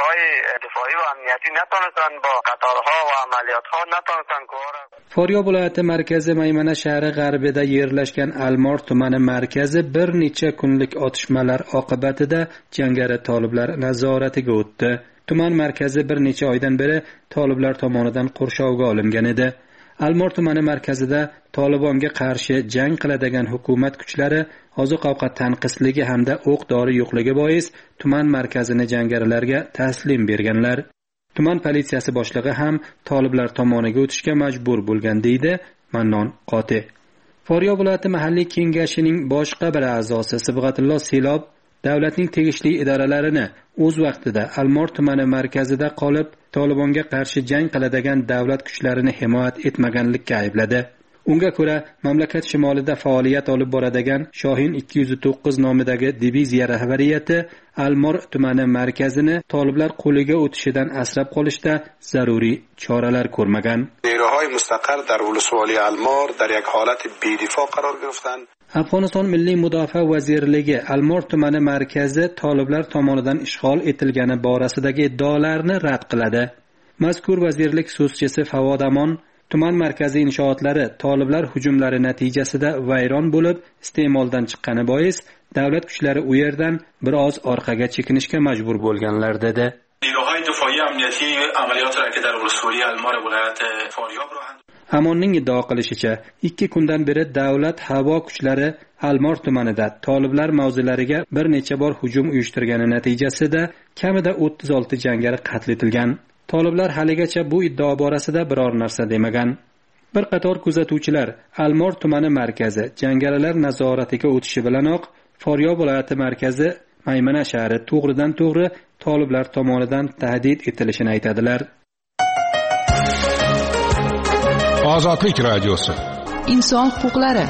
Foryob viloyati markazi Maymana shahri g'arbida yerlashgan Almor tumani markazi bir necha kunlik otishmalar oqibatida jangari toliblar nazoratiga o'tdi. Tuman markazi bir necha oydan beri toliblar tomonidan qurshovga olingan edi. Almor tumani markazida Tolibonga qarshi jang qiladigan hukumat kuchlari oziq-ovqat tanqisligi hamda o'q-dori yo'qligi bois tuman markazini jangarilarga taslim berganlar. Tuman politsiyasi boshlig'i ham toliblar tomoniga o'tishga majbur bo'lgan, deydi Mannon Qoti. Foryob viloyati mahalliy kengashining boshqa bir a'zosi Sibg'atullo Selob davlatning tegishli idoralarini o'z vaqtida Almor tumani markazida qolib Tolibonga qarshi jang qiladigan davlat kuchlarini himoya etmaganlikka aybladi. Unga ko'ra, mamlakat shimolida faoliyat olib boradigan Shohin ikki yuz to'qqiz nomidagi diviziya rahbariyati Almor tumani markazini toliblar qo'liga o'tishidan asrab qolishda zaruriy choralar ko'rmagan.
نیروهای مستقر در ولسوالی المار در یک حالت بی‌دفاع قرار گرفتند.
Afg'oniston Milliy mudofaa vazirligi Almor tumani markazi toliblar tomonidan ishg'ol etilgani borasidagi iddaolarni rad qiladi. Mazkur vazirlik so'zchisi Favod Amon tuman markazi inshootlari toliblar hujumlari natijasida vayron bo'lib, iste'moldan chiqqani bois davlat kuchlari u yerdan biroz orqaga chekinishga majbur bo'lganlar dedi.
نیروهای دفاعی امنیتی عملیات را که در ولسوالی المار ولایت فاریاب را
Amonning iddao qilishicha, ikki kundan beri davlat havo kuchlari Almor tumanida toliblar mavzilariga bir necha bor hujum uyushtirgani natijasida kamida o'ttiz olti jangari qatl etilgan. Toliblar haligacha bu iddao borasida biror narsa demagan. Bir qator kuzatuvchilar Almor tumani markazi jangarilar nazoratiga o'tishi bilanoq Foryob viloyati markazi Maymana shahri to'g'ridan to'g'ri toliblar tomonidan tahdid etilishini aytadilar.
Ozodlik radiosi.
Inson huquqlari.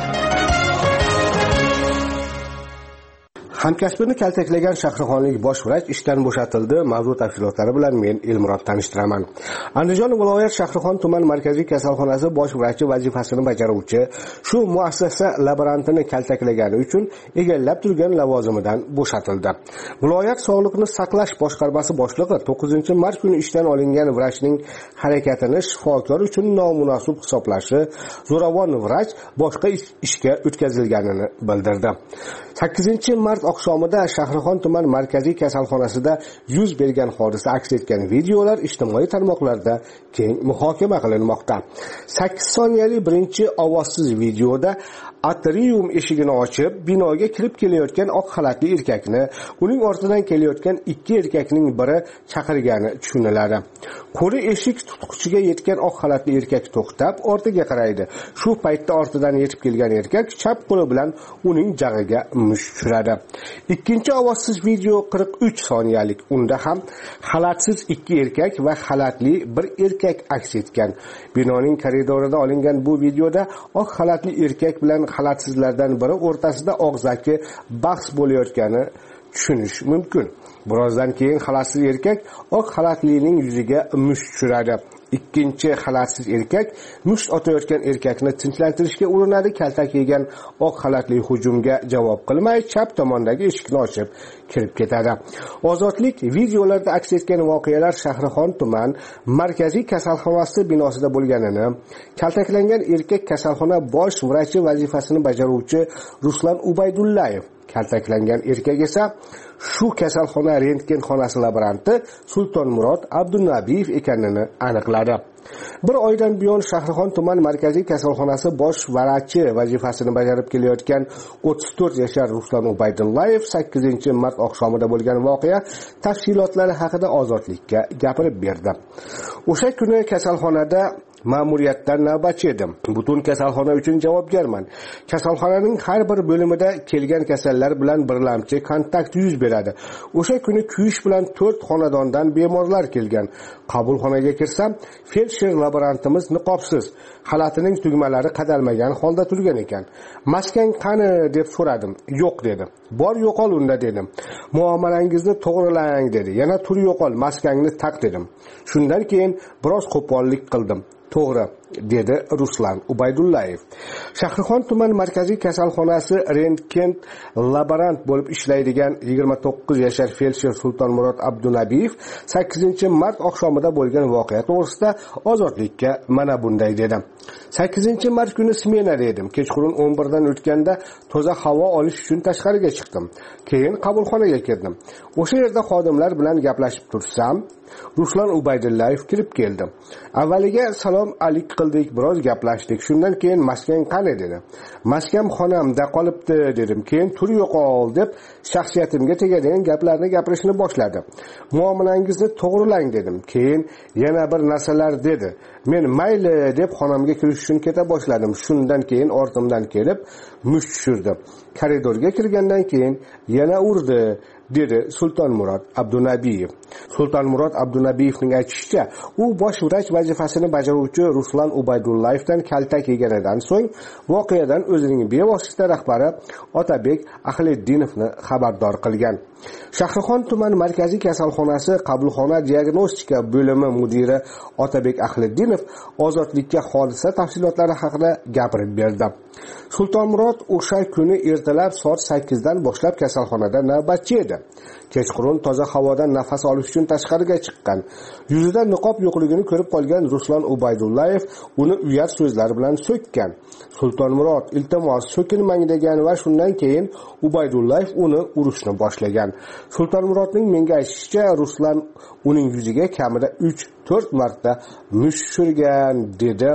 Hamkasbini kaltaklagan shahrixonlik bosh vrach ishdan bo'shatildi. Mavzu tafsilotlari bilan men Elmurod tanishtiraman. Andijon viloyat Shahrixon tuman markaziy kasalxonasi bosh vrachi vazifasini bajaruvchi shu muassasa laborantini kaltaklagani uchun egallab turgan lavozimidan bo'shatildi. Viloyat sog'liqni saqlash boshqarmasi boshlig'i to'qqizinchi mart kuni ishdan olingan vrachning harakatini shifokor uchun nomunosib hisoblashi, zo'ravon vrach boshqa ishga o'tkazilganini bildirdi. sakkizinchi mart oqshomida Shahrixon tuman markaziy kasalxonasida yuz bergan hodisa aks etgan videolar ijtimoiy tarmoqlarda keng muhokama qilinmoqda. sakkiz soniyali birinchi ovozsiz videoda atrium eshigini ochib, binoga kirib kelayotgan oq xalatli erkakni, uning ortidan kelayotgan ikki erkakning biri chaqirgani tushuniladi. Qo'li eshik tutqichiga yetgan oq xalatli erkak to'xtab, ortiga qaraydi. Shu paytda ortidan yetib kelgan erkak chap qo'li bilan uning jag'iga musht tushiradi. Ikkinchi ovozsiz video qirq uch soniyalik. Unda ham xalatsiz ikki erkak va xalatli bir erkak aks etgan. Binoning koridorida olingan bu videoda oq xalatli erkak bilan xalatsizlardan biri o'rtasida og'zaki bahs bo'layotgani tushunish mumkin. Birozdan keyin xalatsiz erkak oq xalatlining yuziga musht tushiradi. Ikkinchi xalatsiz erkak musht otayotgan erkakni tinchlantirishga urinadi. Kaltak yegan oq xalatli hujumga javob qilmay chap tomondagi eshikni ochib kirib ketadi. Ozodlik videolarda aks etgan voqealar Shahrixon tuman markaziy kasalxonasi binosida bo'lganini, kaltaklangan erkak kasalxona bosh vrachi vazifasini bajaruvchi Ruslan Ubaydullayev, kaltaklangan erkak esa shu kasalxona rentgen xonasi laboranti Sultonmurod Abdunabiyev ekanini aniqladi. Bir oydan buyon Shahrixon tuman markaziy kasalxonasi bosh vrachi vazifasini bajarib kelayotgan o'ttiz to'rt yashar Ruslan Ubaydullayev sakkizinchi mart oqshomida bo'lgan voqea tafsilotlari haqida Ozodlikka gapirib berdi. O'sha kuni kasalxonada ma'muriyatdan navbatchi edim. Butun kasalxona uchun javobgarman. Kasalxonaning har bir bo'limida kelgan kasallar bilan birlamchi kontakt yuz beradi. O'sha kuni kuyish bilan to'rt xonadondan bemorlar kelgan. Qabulxonaga kirsam, feldsher laborantimiz niqobsiz, xalatining tugmalari qadalmagan holda turgan ekan. Maskan qani deb so'radim. Yo'q dedi. Bor yo'qol unda dedim. Muomalangizni to'g'rilang dedi. Yana tur yo'qol, maskangni taq dedim. Shundan keyin biroz qo'pollik qildim. To'g'ri, dedi Ruslan Ubaydullayev. Shahrixon tuman markaziy kasalxonasi rentgen laborant bo'lib ishlaydigan yigirma to'qqiz yashar feldsher Sultonmurod Abdunabiyev sakkizinchi mart oqshomida bo'lgan voqea to'g'risida Ozodlikka mana bunday dedi. sakkizinchi mart kuni smenada edim. Kechqurun o'n birdan o'tganda toza havo olish uchun tashqariga chiqdim. Keyin qabulxonaga kirdim. O'sha yerda xodimlar bilan gaplashib tursam, Ruslan Ubaydullayev kirib keldi. Avvaliga salom alik qildik, biroz gaplashdik. Shundan keyin maskan qani dedi. Maskam xonamda qolibdi dedim. Keyin tur yo'qol deb shaxsiyatimga tegadigan gaplarni gapirishni boshladi. Muomalangizni to'g'rilang dedim. Keyin yana bir narsalar dedi. Men mayli deb xonamga kirish uchun keta boshladim. Shundan keyin ortimdan kelib musht tushirdi. Koridorga kirgandan keyin yana urdi, dedi Sultonmurod Abdunabiyev. Sultonmurod Abdunabiyevning aytishicha, u bosh vrach vazifasini bajaruvchi Ruslan Ubaydullayevdan kaltak yeganidan so'ng voqeadan o'zining bevosita rahbari Otabek Ahleddinovni xabardor qilgan. Shahrixon tuman markaziy kasalxonasi qabulxona diagnostika bo'limi mudiri Otabek Ahleddinov Ozodlikka hodisa tafsilotlari haqida gapirib berdi. Sultonmurod o'sha kuni ertalab soat sakkizdan boshlab kasalxonada navbatchi edi. Kechqurun toza havodan nafas olish uchun tashqariga chiqqan. Yuzida niqob yo'qligini ko'rib qolgan Ruslan Ubaydullayev uni uyat so'zlar bilan so'kkan. Sultonmurod iltimos so'kinmang degan va shundan keyin Ubaydullayev uni urishni boshlagan. Sultonmurodning menga aytishicha, Ruslan uning yuziga kamida uch to'rt marta musht tushirgan, dedi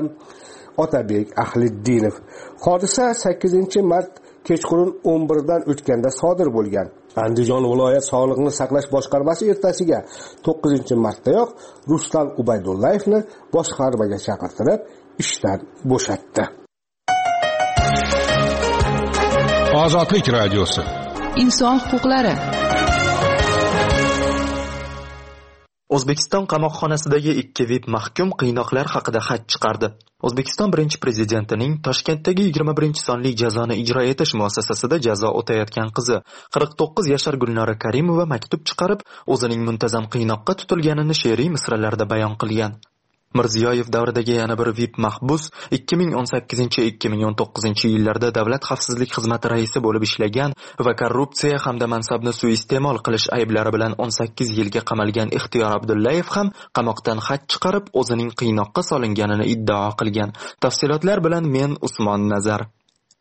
Otabek Ahleddinov. Hodisa sakkizinchi mart kechqurun o'n birdan o'tganda sodir bo'lgan. Andijon viloyat sog'liqni saqlash boshqarmasi ertasiga to'qqizinchi martdayoq Ruslan Ubaydullayevni boshqarmaga chaqirtirib ishdan bo'shatdi.
Ozodlik radiosi.
Inson huquqlari.
O'zbekiston qamoqxonasidagi ikki V I P mahkum qiynoqlar haqida xat chiqardi. O'zbekiston birinchi prezidentining Toshkentdagi yigirma birinchi sonli jazoni ijro etish muassasasida jazo o'tayotgan qizi qirq to'qqiz yashar Gulnora Karimova maktub chiqarib, o'zining muntazam qiynoqqa tutilganini she'riy misralarda bayon qilgan. Mirziyoyev davridagi yana bir V I P mahbus ikki ming o'n sakkizinchi - ikki ming o'n to'qqizinchi yillarda Davlat xavfsizlik xizmati raisi bo'lib ishlagan va korrupsiya hamda mansabni suiiste'mol qilish ayblari bilan o'n sakkiz yilga qamalgan Ixtiyor Abdullayev ham qamoqdan xat chiqarib, o'zining qiynoqqa solinganini iddao qilgan. Tafsilotlar bilan men Usmon Nazar.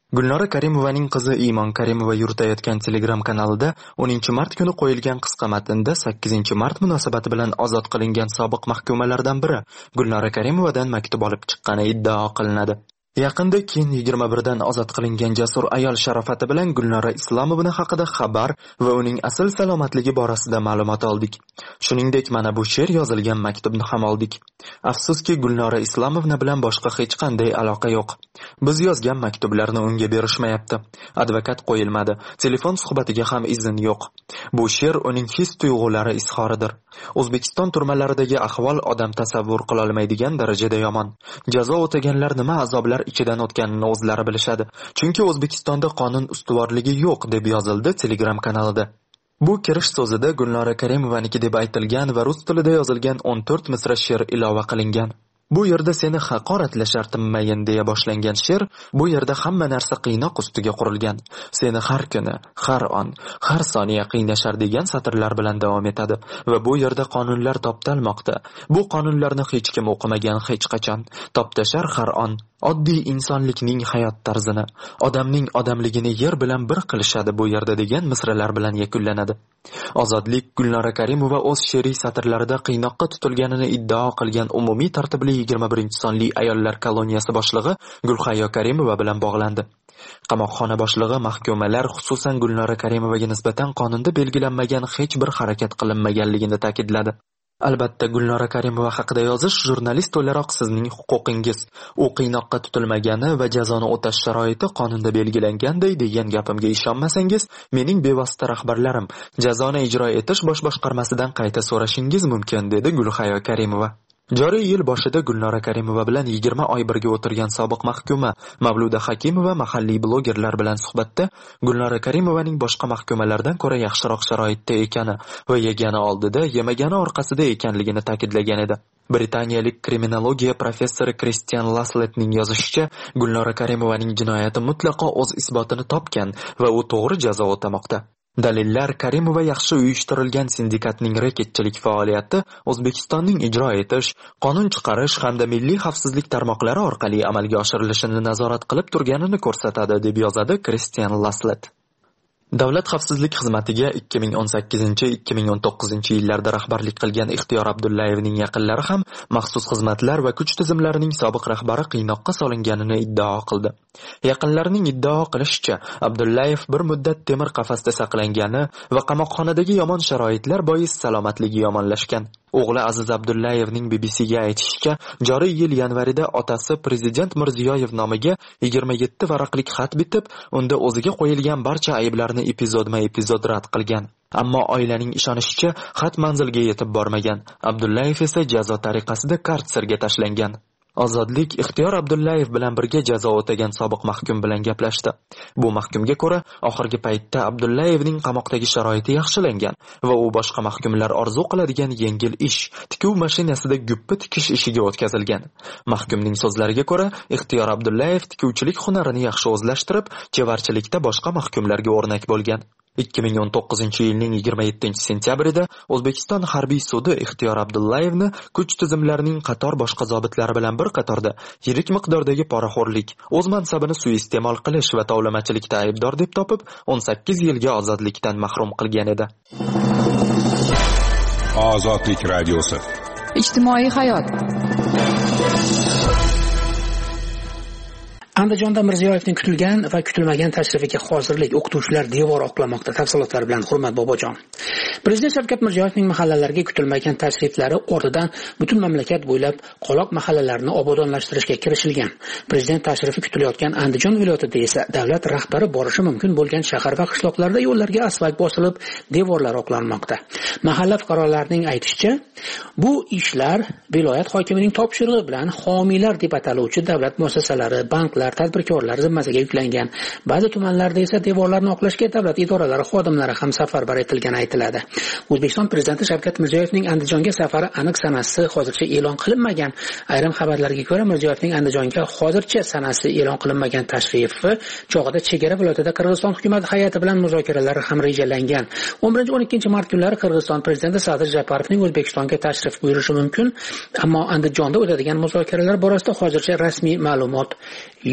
Gulnora Karimovaning qizi Iymon Karimova yuritayotgan Telegram kanalida o'ninchi mart kuni qo'yilgan qisqa matnda sakkizinchi mart munosabati bilan ozod qilingan sobiq mahkumalardan biri Gulnora Karimovadan maktub olib chiqqani iddao qilinadi. Yaqinda keyin yigirma birdan ozod qilingan jasur ayol sharofati bilan Gulnora Islomovna haqida xabar va uning asl salomatligi borasida ma'lumot oldik. Shuningdek, mana bu she'r yozilgan maktubni ham oldik. Afsuski, Gulnora Islomovna bilan boshqa hech qanday aloqa yo'q. Biz yozgan maktublarni unga berishmayapti. Advokat qo'yilmadi. Telefon suhbatiga ham izn yo'q. Bu she'r uning his-tuyg'ulari izhoridir. O'zbekiston turmalaridagi ahvol odam tasavvur qila olmaydigan darajada yomon. Jazo o'taganlar nima azoblar ichidan o'tganini o'zlari bilishadi. Chunki O'zbekistonda qonun ustuvorligi yo'q deb yozildi Telegram kanalida. Bu kirish so'zida Gulnora Karimovaniki deb aytilgan va rus tilida yozilgan o'n to'rt misra she'r ilova qilingan. Bu yerda seni haqoratlashar tinmayin deya boshlangan she'r, bu yerda hamma narsa qiynoq ustiga qurilgan. Seni har kuni, har on, har soniya qiynashar degan satrlar bilan davom etadi va bu yerda qonunlar toptalmoqda. Bu qonunlarni hech kim o'qimagan hech qachon. Toptashar har on. Oddiy insonlikning hayot tarzini, odamning odamligini yer bilan bir qilishadi bu yerda degan misralar bilan yakunlanadi. Ozodlik Gulnora Karimova o'z she'riy satrlarida qiynoqqa tutilganini iddao qilgan umumiy tartibli yigirma birinchi sonli ayollar koloniyasi boshlig'i Gulhayo Karimova bilan bog'landi. Qamoqxona boshlig'i mahkumalar, xususan Gulnora Karimovaga nisbatan qonunda belgilanmagan hech bir harakat qilinmaganligini ta'kidladi. Albatta, Gulnora Karimova haqida yozish jurnalist o'laroq sizning huquqingiz. U qiynoqqa tutilmagani va jazoni o'tash sharoiti qonunda belgilanganday degan gapimga ishonmasangiz, mening bevosita rahbarlarim jazoni ijro etish bosh boshqarmasidan qayta so'rashingiz mumkin, dedi Gulhayo Karimova. Joriy yil boshida Gulnora Karimova bilan yigirma oy birga o'tirgan sobiq mahkuma Mavluda Hakimova mahalliy blogerlar bilan suhbatda Gulnora Karimovaning boshqa mahkumalardan ko'ra yaxshiroq sharoitda ekani va yegani oldida, yemagani orqasida ekanligini ta'kidlagan edi. Britaniyalik kriminologiya professori Christian Lasletning yozishicha, Gulnora Karimovaning jinoyati mutlaqo o'z isbotini topgan va u to'g'ri jazo o'tamoqda. Dalillar Karimova yaxshi uyushtirilgan sindikatning reketchilik faoliyati O'zbekistonning ijro etish, qonun chiqarish hamda milliy xavfsizlik tarmoqlari orqali amalga oshirilishini nazorat qilib turganini ko'rsatadi, deb yozadi Christian Laslet. Davlat xavfsizlik xizmatiga ikki ming o'n sakkizinchi ikki ming o'n to'qqizinchi yillarda rahbarlik qilgan Ixtiyor Abdullayevning yaqinlari ham maxsus xizmatlar va kuch tizimlarining sobiq rahbari qiynoqqa solinganini iddao qildi. Yaqinlarining iddao qilishicha, Abdullayev bir muddat temir qafasda saqlangani va qamoqxonadagi yomon sharoitlar bois salomatligi yomonlashgan. O'g'li Aziz Abdullayevning B B C ga aytishicha, joriy yil yanvarida otasi Prezident Mirziyoyev nomiga yigirma yetti varaqlik xat bitib, unda o'ziga qo'yilgan barcha ayblarni epizodma-epizod rad qilgan. Ammo oilaning ishonishicha, xat manzilga yetib bormagan. Abdullayev esa jazo tariqasida karserga tashlangan. Ozodlik Ixtiyor Abdullayev bilan birga jazo o'tagan sobiq mahkum bilan gaplashdi. Bu mahkumga ko'ra, oxirgi paytda Abdullayevning qamoqdagi sharoiti yaxshilangan va u boshqa mahkumlar orzu qiladigan yengil ish, tikuv mashinasida guppi tikish ishiga o'tkazilgan. Mahkumning so'zlariga ko'ra, Ixtiyor Abdullayev tikuvchilik hunarini yaxshi o'zlashtirib, chevarchilikda boshqa mahkumlarga o'rnak bo'lgan. ikki ming o'n to'qqizinchi yilning yigirma yettinchi sentyabrida O'zbekiston harbiy sudi Ixtiyor Abdullayevni kuch tizimlarining qator boshqa zobitlari bilan bir qatorda yirik miqdordagi poraxo'rlik, o'z mansabini suiiste'mol qilish va tovlamachilikda aybdor deb topib, o'n sakkiz yilga ozodlikdan mahrum qilgan edi.
Ozodlik radiosi.
Ijtimoiy hayot.
Andijonda Mirziyoyevning kutilgan va kutilmagan tashrifiga hozirlik, o'qituvchilar devor oqlamoqda. Tafsilotlar bilan Hurmat Bobojon. Prezident Shavkat Mirziyoyevning mahallalarga kutilmagan tashriflari ortidan butun mamlakat bo'ylab qoloq mahallalarni obodonlashtirishga kirishilgan. Prezident tashrifi kutilayotgan Andijon viloyatida esa davlat rahbari borishi mumkin bo'lgan shahar va qishloqlarda yo'llarga asfalt bosilib, devorlar oqlanmoqda. Mahalla fuqarolarining aytishicha, bu ishlar viloyat hokimining topshirig'i bilan homiylar deb ataluvchi davlat muassasalari, banklar, tadbirkorlar zimmasiga yuklangan. Ba'zi tumanlarda esa devorlarni oqlashga davlat idoralari xodimlari ham safarbar etilgani aytiladi. O'zbekiston prezidenti Shavkat Mirziyoyevning Andijonga safari aniq sanasi hozircha e'lon qilinmagan. Ayrim xabarlarga ko'ra, Mirziyoyevning Andijonga hozircha sanasi e'lon qilinmagan tashrifi chog'ida chegara viloyatida Qirg'iziston hukumati hay'ati bilan muzokaralar ham rejalangan. o'n birinchi o'n ikkinchi mart kunlari Qirg'iziston prezidenti Sadir Japarovning O'zbekistonga tashrif buyurishi mumkin, ammo Andijonda o'tadigan muzokaralar borasida hozircha rasmiy ma'lumot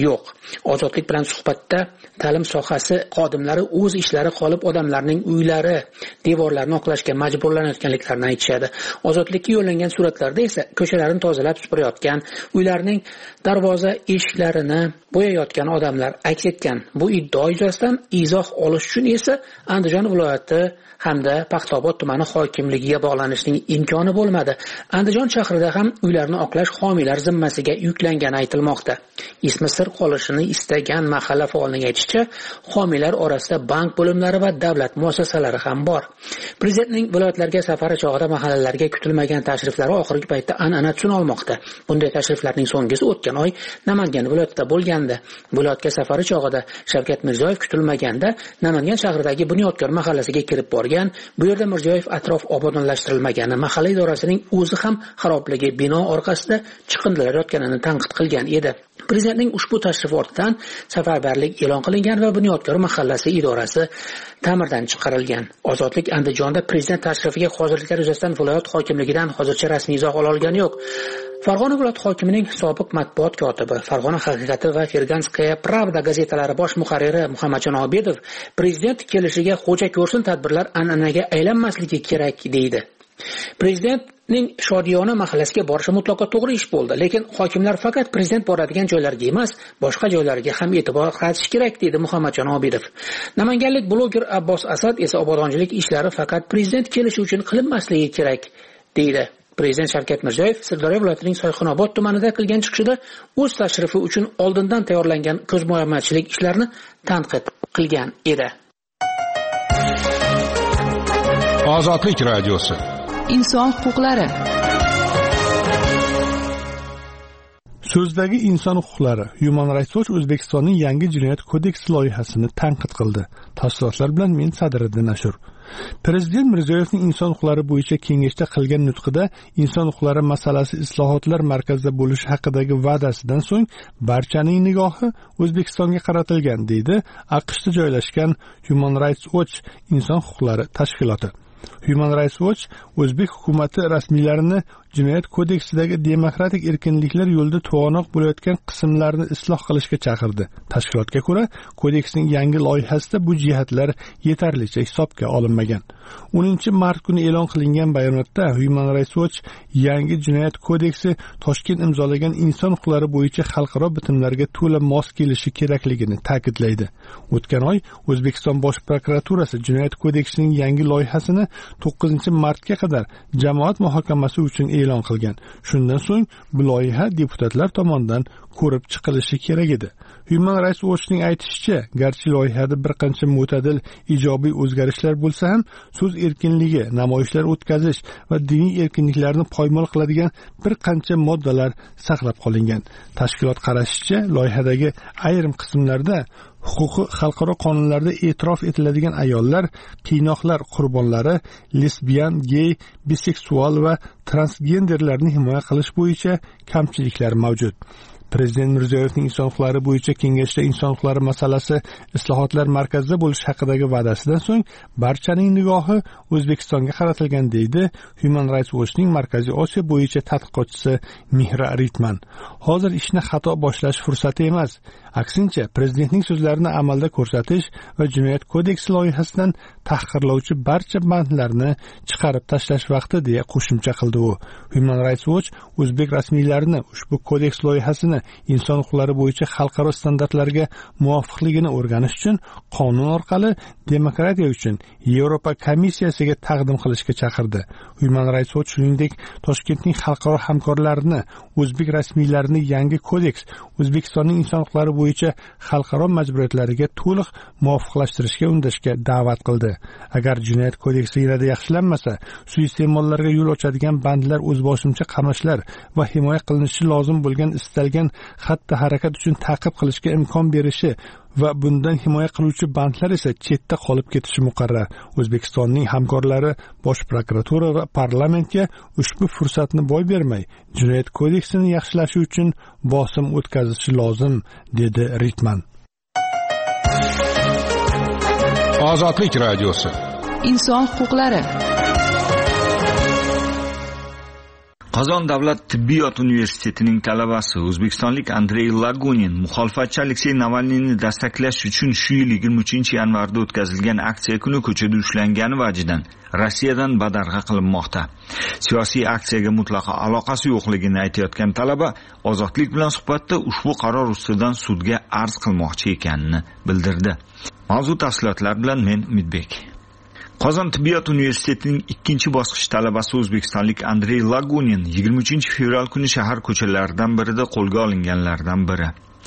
yo'q. Ozodlik bilan suhbatda ta'lim sohasi xodimlari o'z ishlari qolib odamlarning uylari, devorlarini oqlashga majburlanayotganliklarini aytishadi. Ozodlikka yo'llangan suratlarda esa ko'chalarni tozalab supurayotgan, uylarining darvoza eshiklarini bo'yayotgan odamlar aks etgan. Bu iddao yuzasidan izoh olish uchun esa Andijon viloyati hamda Paxtaobod tumani hokimligiga bog'lanishning imkoni bo'lmadi. Andijon shahrida ham uylarni oqlash homiylar zimmasiga yuklangani aytilmoqda. Ismi sir qolishini istagan mahalla faolining aytishicha, homiylar orasida bank bo'limlari va davlat muassasalari ham bor. Prezidentning viloyatlarga safari chog'ida mahallalarga kutilmagan tashriflari oxirgi paytda an'ana tus olmoqda. Bunday tashriflarning so'nggisi o'tgan oy Namangan viloyatida bo'lgandi. Viloyatga safari chog'ida Shavkat Mirziyoyev kutilmaganda Namangan shahridagi Bunyodkor mahallasiga kirib borgan. Bu yerda Mirziyoyev atrof obodonlashtirilmagani, mahalla idorasining o'zi ham xarobligi bino orqasida chiqindilar yotganini tanqid qilgan edi. Prezidentning ushbu tashrifi ortidan safarbarlik e'lon qilingan va Bunyodkor mahallasi idorasi ta'mirdan chiqarilgan. Ozodlik Andijonda prezident tashrifiga hozirliklar yuzasidan viloyat hokimligidan hozircha rasmiy izoh ola olgani yo'q. Farg'ona viloyat hokimining sobiq matbuot kotibi, Farg'ona haqiqati va Ferganskaya Pravda gazetalari bosh muharriri Muhammadjon Obedov prezident kelishiga xo'ja ko'rsin tadbirlar an'anaga aylanmasligi kerak deydi. Prezidentning Shodiyona mahallasiga borishi mutlaqo to'g'ri ish bo'ldi, lekin hokimlar faqat prezident boradigan joylarga emas, boshqa joylarga ham e'tibor qaratish kerak deydi Muhammadjon Obidov. Namanganlik bloger Abbos Asad esa obodonchilik ishlari faqat prezident kelishi uchun qilinmasligi kerak deydi. Prezident Shavkat Mirziyoyev Sirdaryo viloyatining Soyxonobod tumanida qilgan chiqishida o'z tashrifi uchun oldindan tayyorlangan ko'zbo'yamachilik ishlarini tanqid qilgan edi.
Ozodlik radiosi.
Inson huquqlari.
So'zdagi inson huquqlari Human Rights Watch O'zbekistonning yangi jinoyat kodeksi loyihasini tanqid qildi. Tafsilotlar bilan men Sadriddin Ashur. Prezident Mirziyoyevning inson huquqlari bo'yicha kengashda qilgan nutqida inson huquqlari masalasi islohotlar markazida bo'lishi haqidagi va'dasidan so'ng barchaning nigohi O'zbekistonga qaratilgan, deydi AQShda joylashgan Human Rights Watch inson huquqlari tashkiloti. Human Rights Watch O'zbek hukumati rasmiylarini jinoyat kodeksidagi demokratik erkinliklar yo'lida to'g'anoq bo'layotgan qismlarni isloh qilishga chaqirdi. Tashkilotga ko'ra, kodeksning yangi loyihasida bu jihatlar yetarlicha hisobga olinmagan. o'ninchi mart kuni e'lon qilingan bayonotda Human Rights Watch yangi jinoyat kodeksi Toshkent imzolagan inson huquqlari bo'yicha xalqaro bitimlarga to'la mos kelishi kerakligini ta'kidlaydi. O'tgan oy O'zbekiston Bosh prokuraturasi jinoyat kodeksining yangi loyihasini to'qqizinchi martga qadar jamoat muhokamasi uchun e'lon qilgan. Shundan so'ng bu loyiha deputatlar tomonidan ko'rib chiqilishi kerak edi. Human Rights Watch'ning aytishicha, garchi loyihada bir qancha mo'tadil ijobiy o'zgarishlar bo'lsa ham, so'z erkinligi, namoyishlar o'tkazish va diniy erkinliklarni poymol qiladigan bir qancha moddalar saqlab qolingan. Tashkilot qarashicha, loyihadagi ayrim qismlarda huquqi xalqaro qonunlarda e'tirof etiladigan ayollar, qiynoqlar qurbonlari, lesbiyan, gey, biseksual va transgenderlarni himoya qilish bo'yicha kamchiliklar mavjud. Prezident Mirziyoyevning inson huquqlari bo'yicha kengashda inson huquqlari masalasi islohotlar markazida bo'lish haqidagi va'dasidan so'ng barchaning nigohi O'zbekistonga qaratilgan, deydi Human Rights Watch'ning Markaziy Osiyo bo'yicha tadqiqotchisi Mihra Ritman. Hozir ishni xato boshlash fursati emas, aksincha prezidentning so'zlarini amalda ko'rsatish va jinoyat kodeksi loyihasidan tahqirlovchi barcha bandlarni chiqarib tashlash vaqti, deya qo'shimcha qildi u. Human Rights Watch o'zbek rasmiylarini ushbu kodeks loyihasini inson huquqlari bo'yicha xalqaro standartlarga muvofiqligini o'rganish uchun qonun orqali demokratiya uchun Yevropa komissiyasiga taqdim qilishga chaqirdi. Human Rights Watch shuningdek Toshkentning xalqaro hamkorlarini, o'zbek rasmiylarini yangi kodeks O'zbekistonning inson huquqlari bo'yicha xalqaro majburiyatlariga to'liq muvofiqlashtirishga undashga da'vat qildi. Agar jinoyat kodeksi yanada yaxshilanmasa, suiiste'mollarga yo'l ochadigan bandlar, o'zboshimcha qamashlar va himoya qilinishi lozim bo'lgan istalgan xatti harakat uchun ta'qib qilishga imkon berishi va bundan himoya qiluvchi bandlar esa chetda qolib ketishi muqarrar. O'zbekistonning hamkorlari Bosh prokuratura va parlamentga ushbu fursatni boy bermay, jinoyat kodeksini yaxshilashi uchun bosim o'tkazishi lozim, dedi Ritman.
Ozodlik radiosi.
Inson huquqlari.
Qozon davlat tibbiyot universitetining talabasi o'zbekistonlik Andrey Lagunin muxolifatchi Aleksey Navalniyni dastaqlash uchun shu yil yigirma uchinchi yanvarda o'tkazilgan aksiya kuni ko'chada ushlangani vajidan Rossiyadan badarg'a qilinmoqda. Siyosiy aksiyaga mutlaqo aloqasi yo'qligini aytayotgan talaba Ozodlik bilan suhbatda ushbu qaror ustidan sudga arz qilmoqchi ekanini bildirdi. Mavzu tafsilotlar bilan men Umidbek. Qozon tibbiyot universitetining ikkinchi bosqich talabasi o'zbekistonlik Andrey Lagunin yigirma uchinchi fevral kuni shahar ko'chalaridan birida qo'lga olinganlardan biri.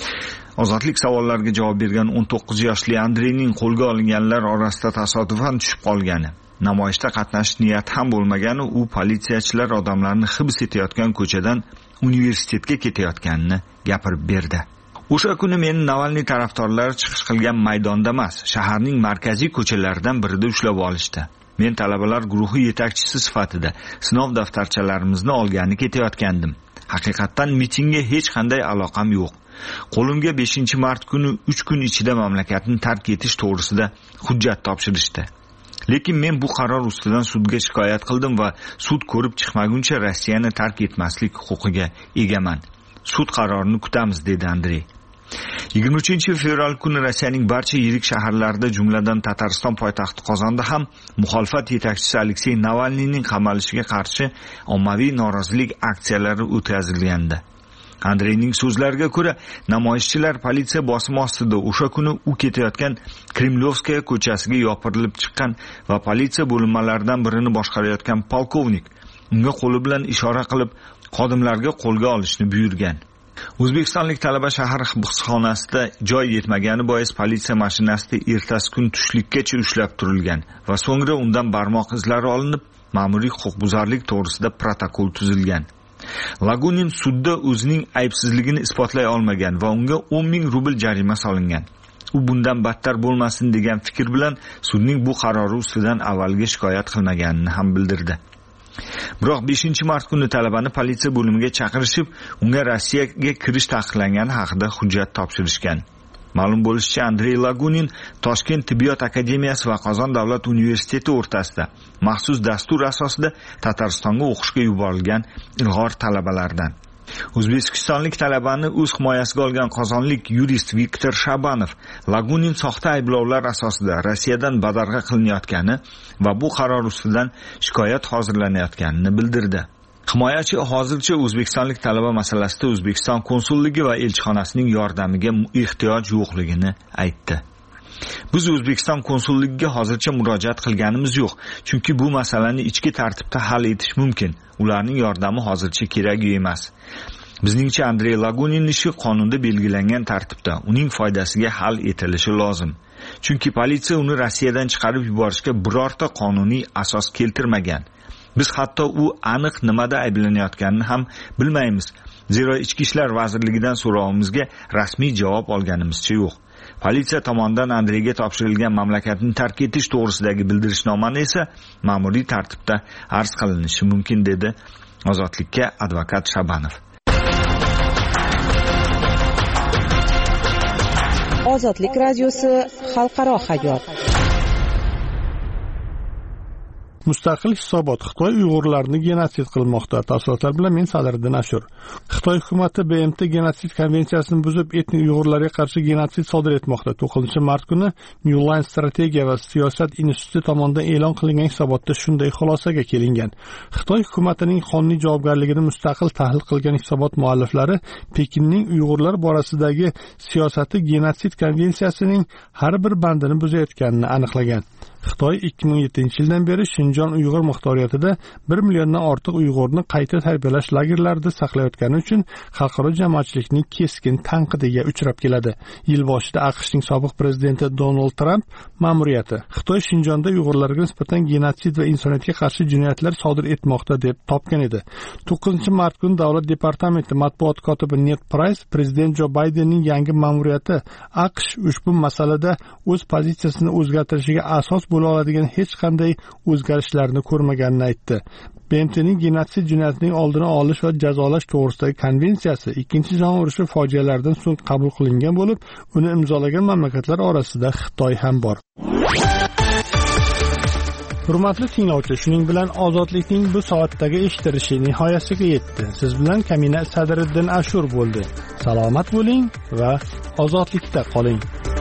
Ozodlik savollariga javob bergan o'n to'qqiz yoshli Andreyning qo'lga olinganlar orasida tasodifan tushib qolgani, namoyishda qatnashish niyati ham bo'lmagani, u politsiyachilar odamlarni hibs etayotgan ko'chadan universitetga ketayotganini gapirib berdi. O'sha kuni meni Navalniy tarafdorlari chiqish qilgan maydonda emas, shaharning markaziy ko'chalaridan birida ushlab olishdi. Men talabalar guruhi yetakchisi sifatida sinov daftarchalarimizni olgani ketayotgandim. Haqiqatan mitingga hech qanday aloqam yo'q. Qo'limga beshinchi mart kuni uch kun ichida mamlakatni tark etish to'g'risida hujjat topshirishdi. Lekin men bu qaror ustidan sudga shikoyat qildim va sud ko'rib chiqmaguncha Rossiyani tark etmaslik huquqiga egaman. Sud qarorini kutamiz, dedi Andrey. yigirma uchinchi fevral kuni Rossiyaning barcha yirik shaharlarida, jumladan Tatariston poytaxti Qozonda ham muxolifat yetakchisi Aleksey Navalniyning qamalishiga qarshi ommaviy norozilik aksiyalari o'tkazilgandi. Andreyning so'zlariga ko'ra, namoyishchilar politsiya bosimi ostida o'sha kuni u ketayotgan Kremlyovskaya ko'chasiga yopirilib chiqqan va politsiya bo'linmalaridan birini boshqarayotgan polkovnik unga qo'li bilan ishora qilib xodimlarga qo'lga olishni buyurgan. O'zbekistonlik talaba shahar hibsxonasida joy yetmagani bois politsiya mashinasida ertasi kun tushlikkacha ushlab turilgan va so'ngra undan barmoq izlari olinib, ma'muriy huquqbuzarlik to'g'risida protokol tuzilgan. Lagunin sudda o'zining aybsizligini isbotlay olmagan va unga o'n ming rubl jarima solingan. U bundan battar bo'lmasin degan fikr bilan sudning bu qarori ustidan avvalga shikoyat qilmaganini ham bildirdi. Biroq beshinchi mart kuni talabani politsiya bo'limiga chaqirishib, unga Rossiyaga kirish taqiqlangani haqida hujjat topshirishgan. Ma'lum bo'lishicha, Andrey Lagunin Toshkent tibbiyot akademiyasi va Qozon davlat universiteti o'rtasida maxsus dastur asosida Tataristonga o'qishga yuborilgan ilg'or talabalardan. O'zbekistonlik talabani o'z himoyasiga olgan qozonlik yurist Viktor Shabanov Lagunin soxta ayblovlar asosida Rossiyadan badarg'a qilinayotgani va bu qaror ustidan shikoyat hozirlanayotganini bildirdi. Himoyachi hozircha O'zbekistonlik talaba masalasida O'zbekiston konsulligi va elchixonasining yordamiga ehtiyoj yo'qligini aytdi. Biz O'zbekiston konsulligiga hozircha murojaat qilganimiz yo'q, chunki bu masalani ichki tartibda hal etish mumkin. Ularning yordami hozircha kerak emas. Bizningcha Andrey Lagunin ishi qonunda belgilangan tartibda uning foydasiga hal etilishi lozim. Chunki politsiya uni Rossiyadan chiqarib yuborishga birorta qonuniy asos keltirmagan. Biz hatto u aniq nimada ayblanayotganini ham bilmaymiz. Zero Ichki ishlar vazirligidan so'rovimizga rasmiy javob olganimizcha yo'q. Politsiya tomonidan Andreyga topshirilgan mamlakatni tark etish to'g'risidagi bildirishnomani esa ma'muriy tartibda arz qilinishi mumkin, dedi Ozodlikka advokat Shabanov.
Ozodlik radiosi xalqaro hayot.
Mustaqil hisobot: Xitoy Uyg'urlarni genotsid qilmoqda. Tafsilotlar bilan men Sadriddin Ashur. Xitoy hukumati B M T genotsid konvensiyasini buzib, etnik Uyg'urlarga qarshi genotsid sodir etmoqda. to'qqizinchi mart kuni New Line strategiya va siyosat instituti tomonidan e'lon qilingan hisobotda shunday xulosaga kelingan. Xitoy hukumatining qonuniy javobgarligini mustaqil tahlil qilgan hisobot mualliflari Pekinning Uyg'urlar borasidagi siyosati genotsid konvensiyasining har bir bandini buzayotganini aniqlagan. Xitoy ikki ming yettinchi yildan beri Shinjon Uyg'ur muxtoriyatida bir milliondan ortiq Uyg'urni qayta tarbiyalash lagerlarida saqlayotgani uchun xalqaro jamoatchilikning keskin tanqidiga uchrab keladi. Yil boshida AQShning sobiq prezidenti Donald Trump ma'muriyati Xitoy Shinjonda Uyg'urlarga nisbatan genotsid va insoniyatga qarshi jinoyatlar sodir etmoqda deb topgan edi. to'qqizinchi mart kuni Davlat departamenti matbuot kotibi Ned Price prezident Jo Baydenning yangi ma'muriyati AQSh ushbu masalada o'z pozitsiyasini o'zgartirishiga asos bo'la oladigan hech qanday o'zgarishlarni ko'rmaganini aytdi. B M T'ning genotsid jinoyatining oldini olish va jazolash to'g'risidagi konvensiyasi ikkinchi jahon urushi fojialaridan so'ng qabul qilingan bo'lib, uni imzolagan mamlakatlar orasida Xitoy ham bor. Hurmatli tinglovchi, shuning bilan ozodlikning bu soatdagi eshittirishi nihoyasiga yetdi. Siz bilan Kamina Sadriddin Ashur bo'ldi. Salomat bo'ling va ozodlikda qoling.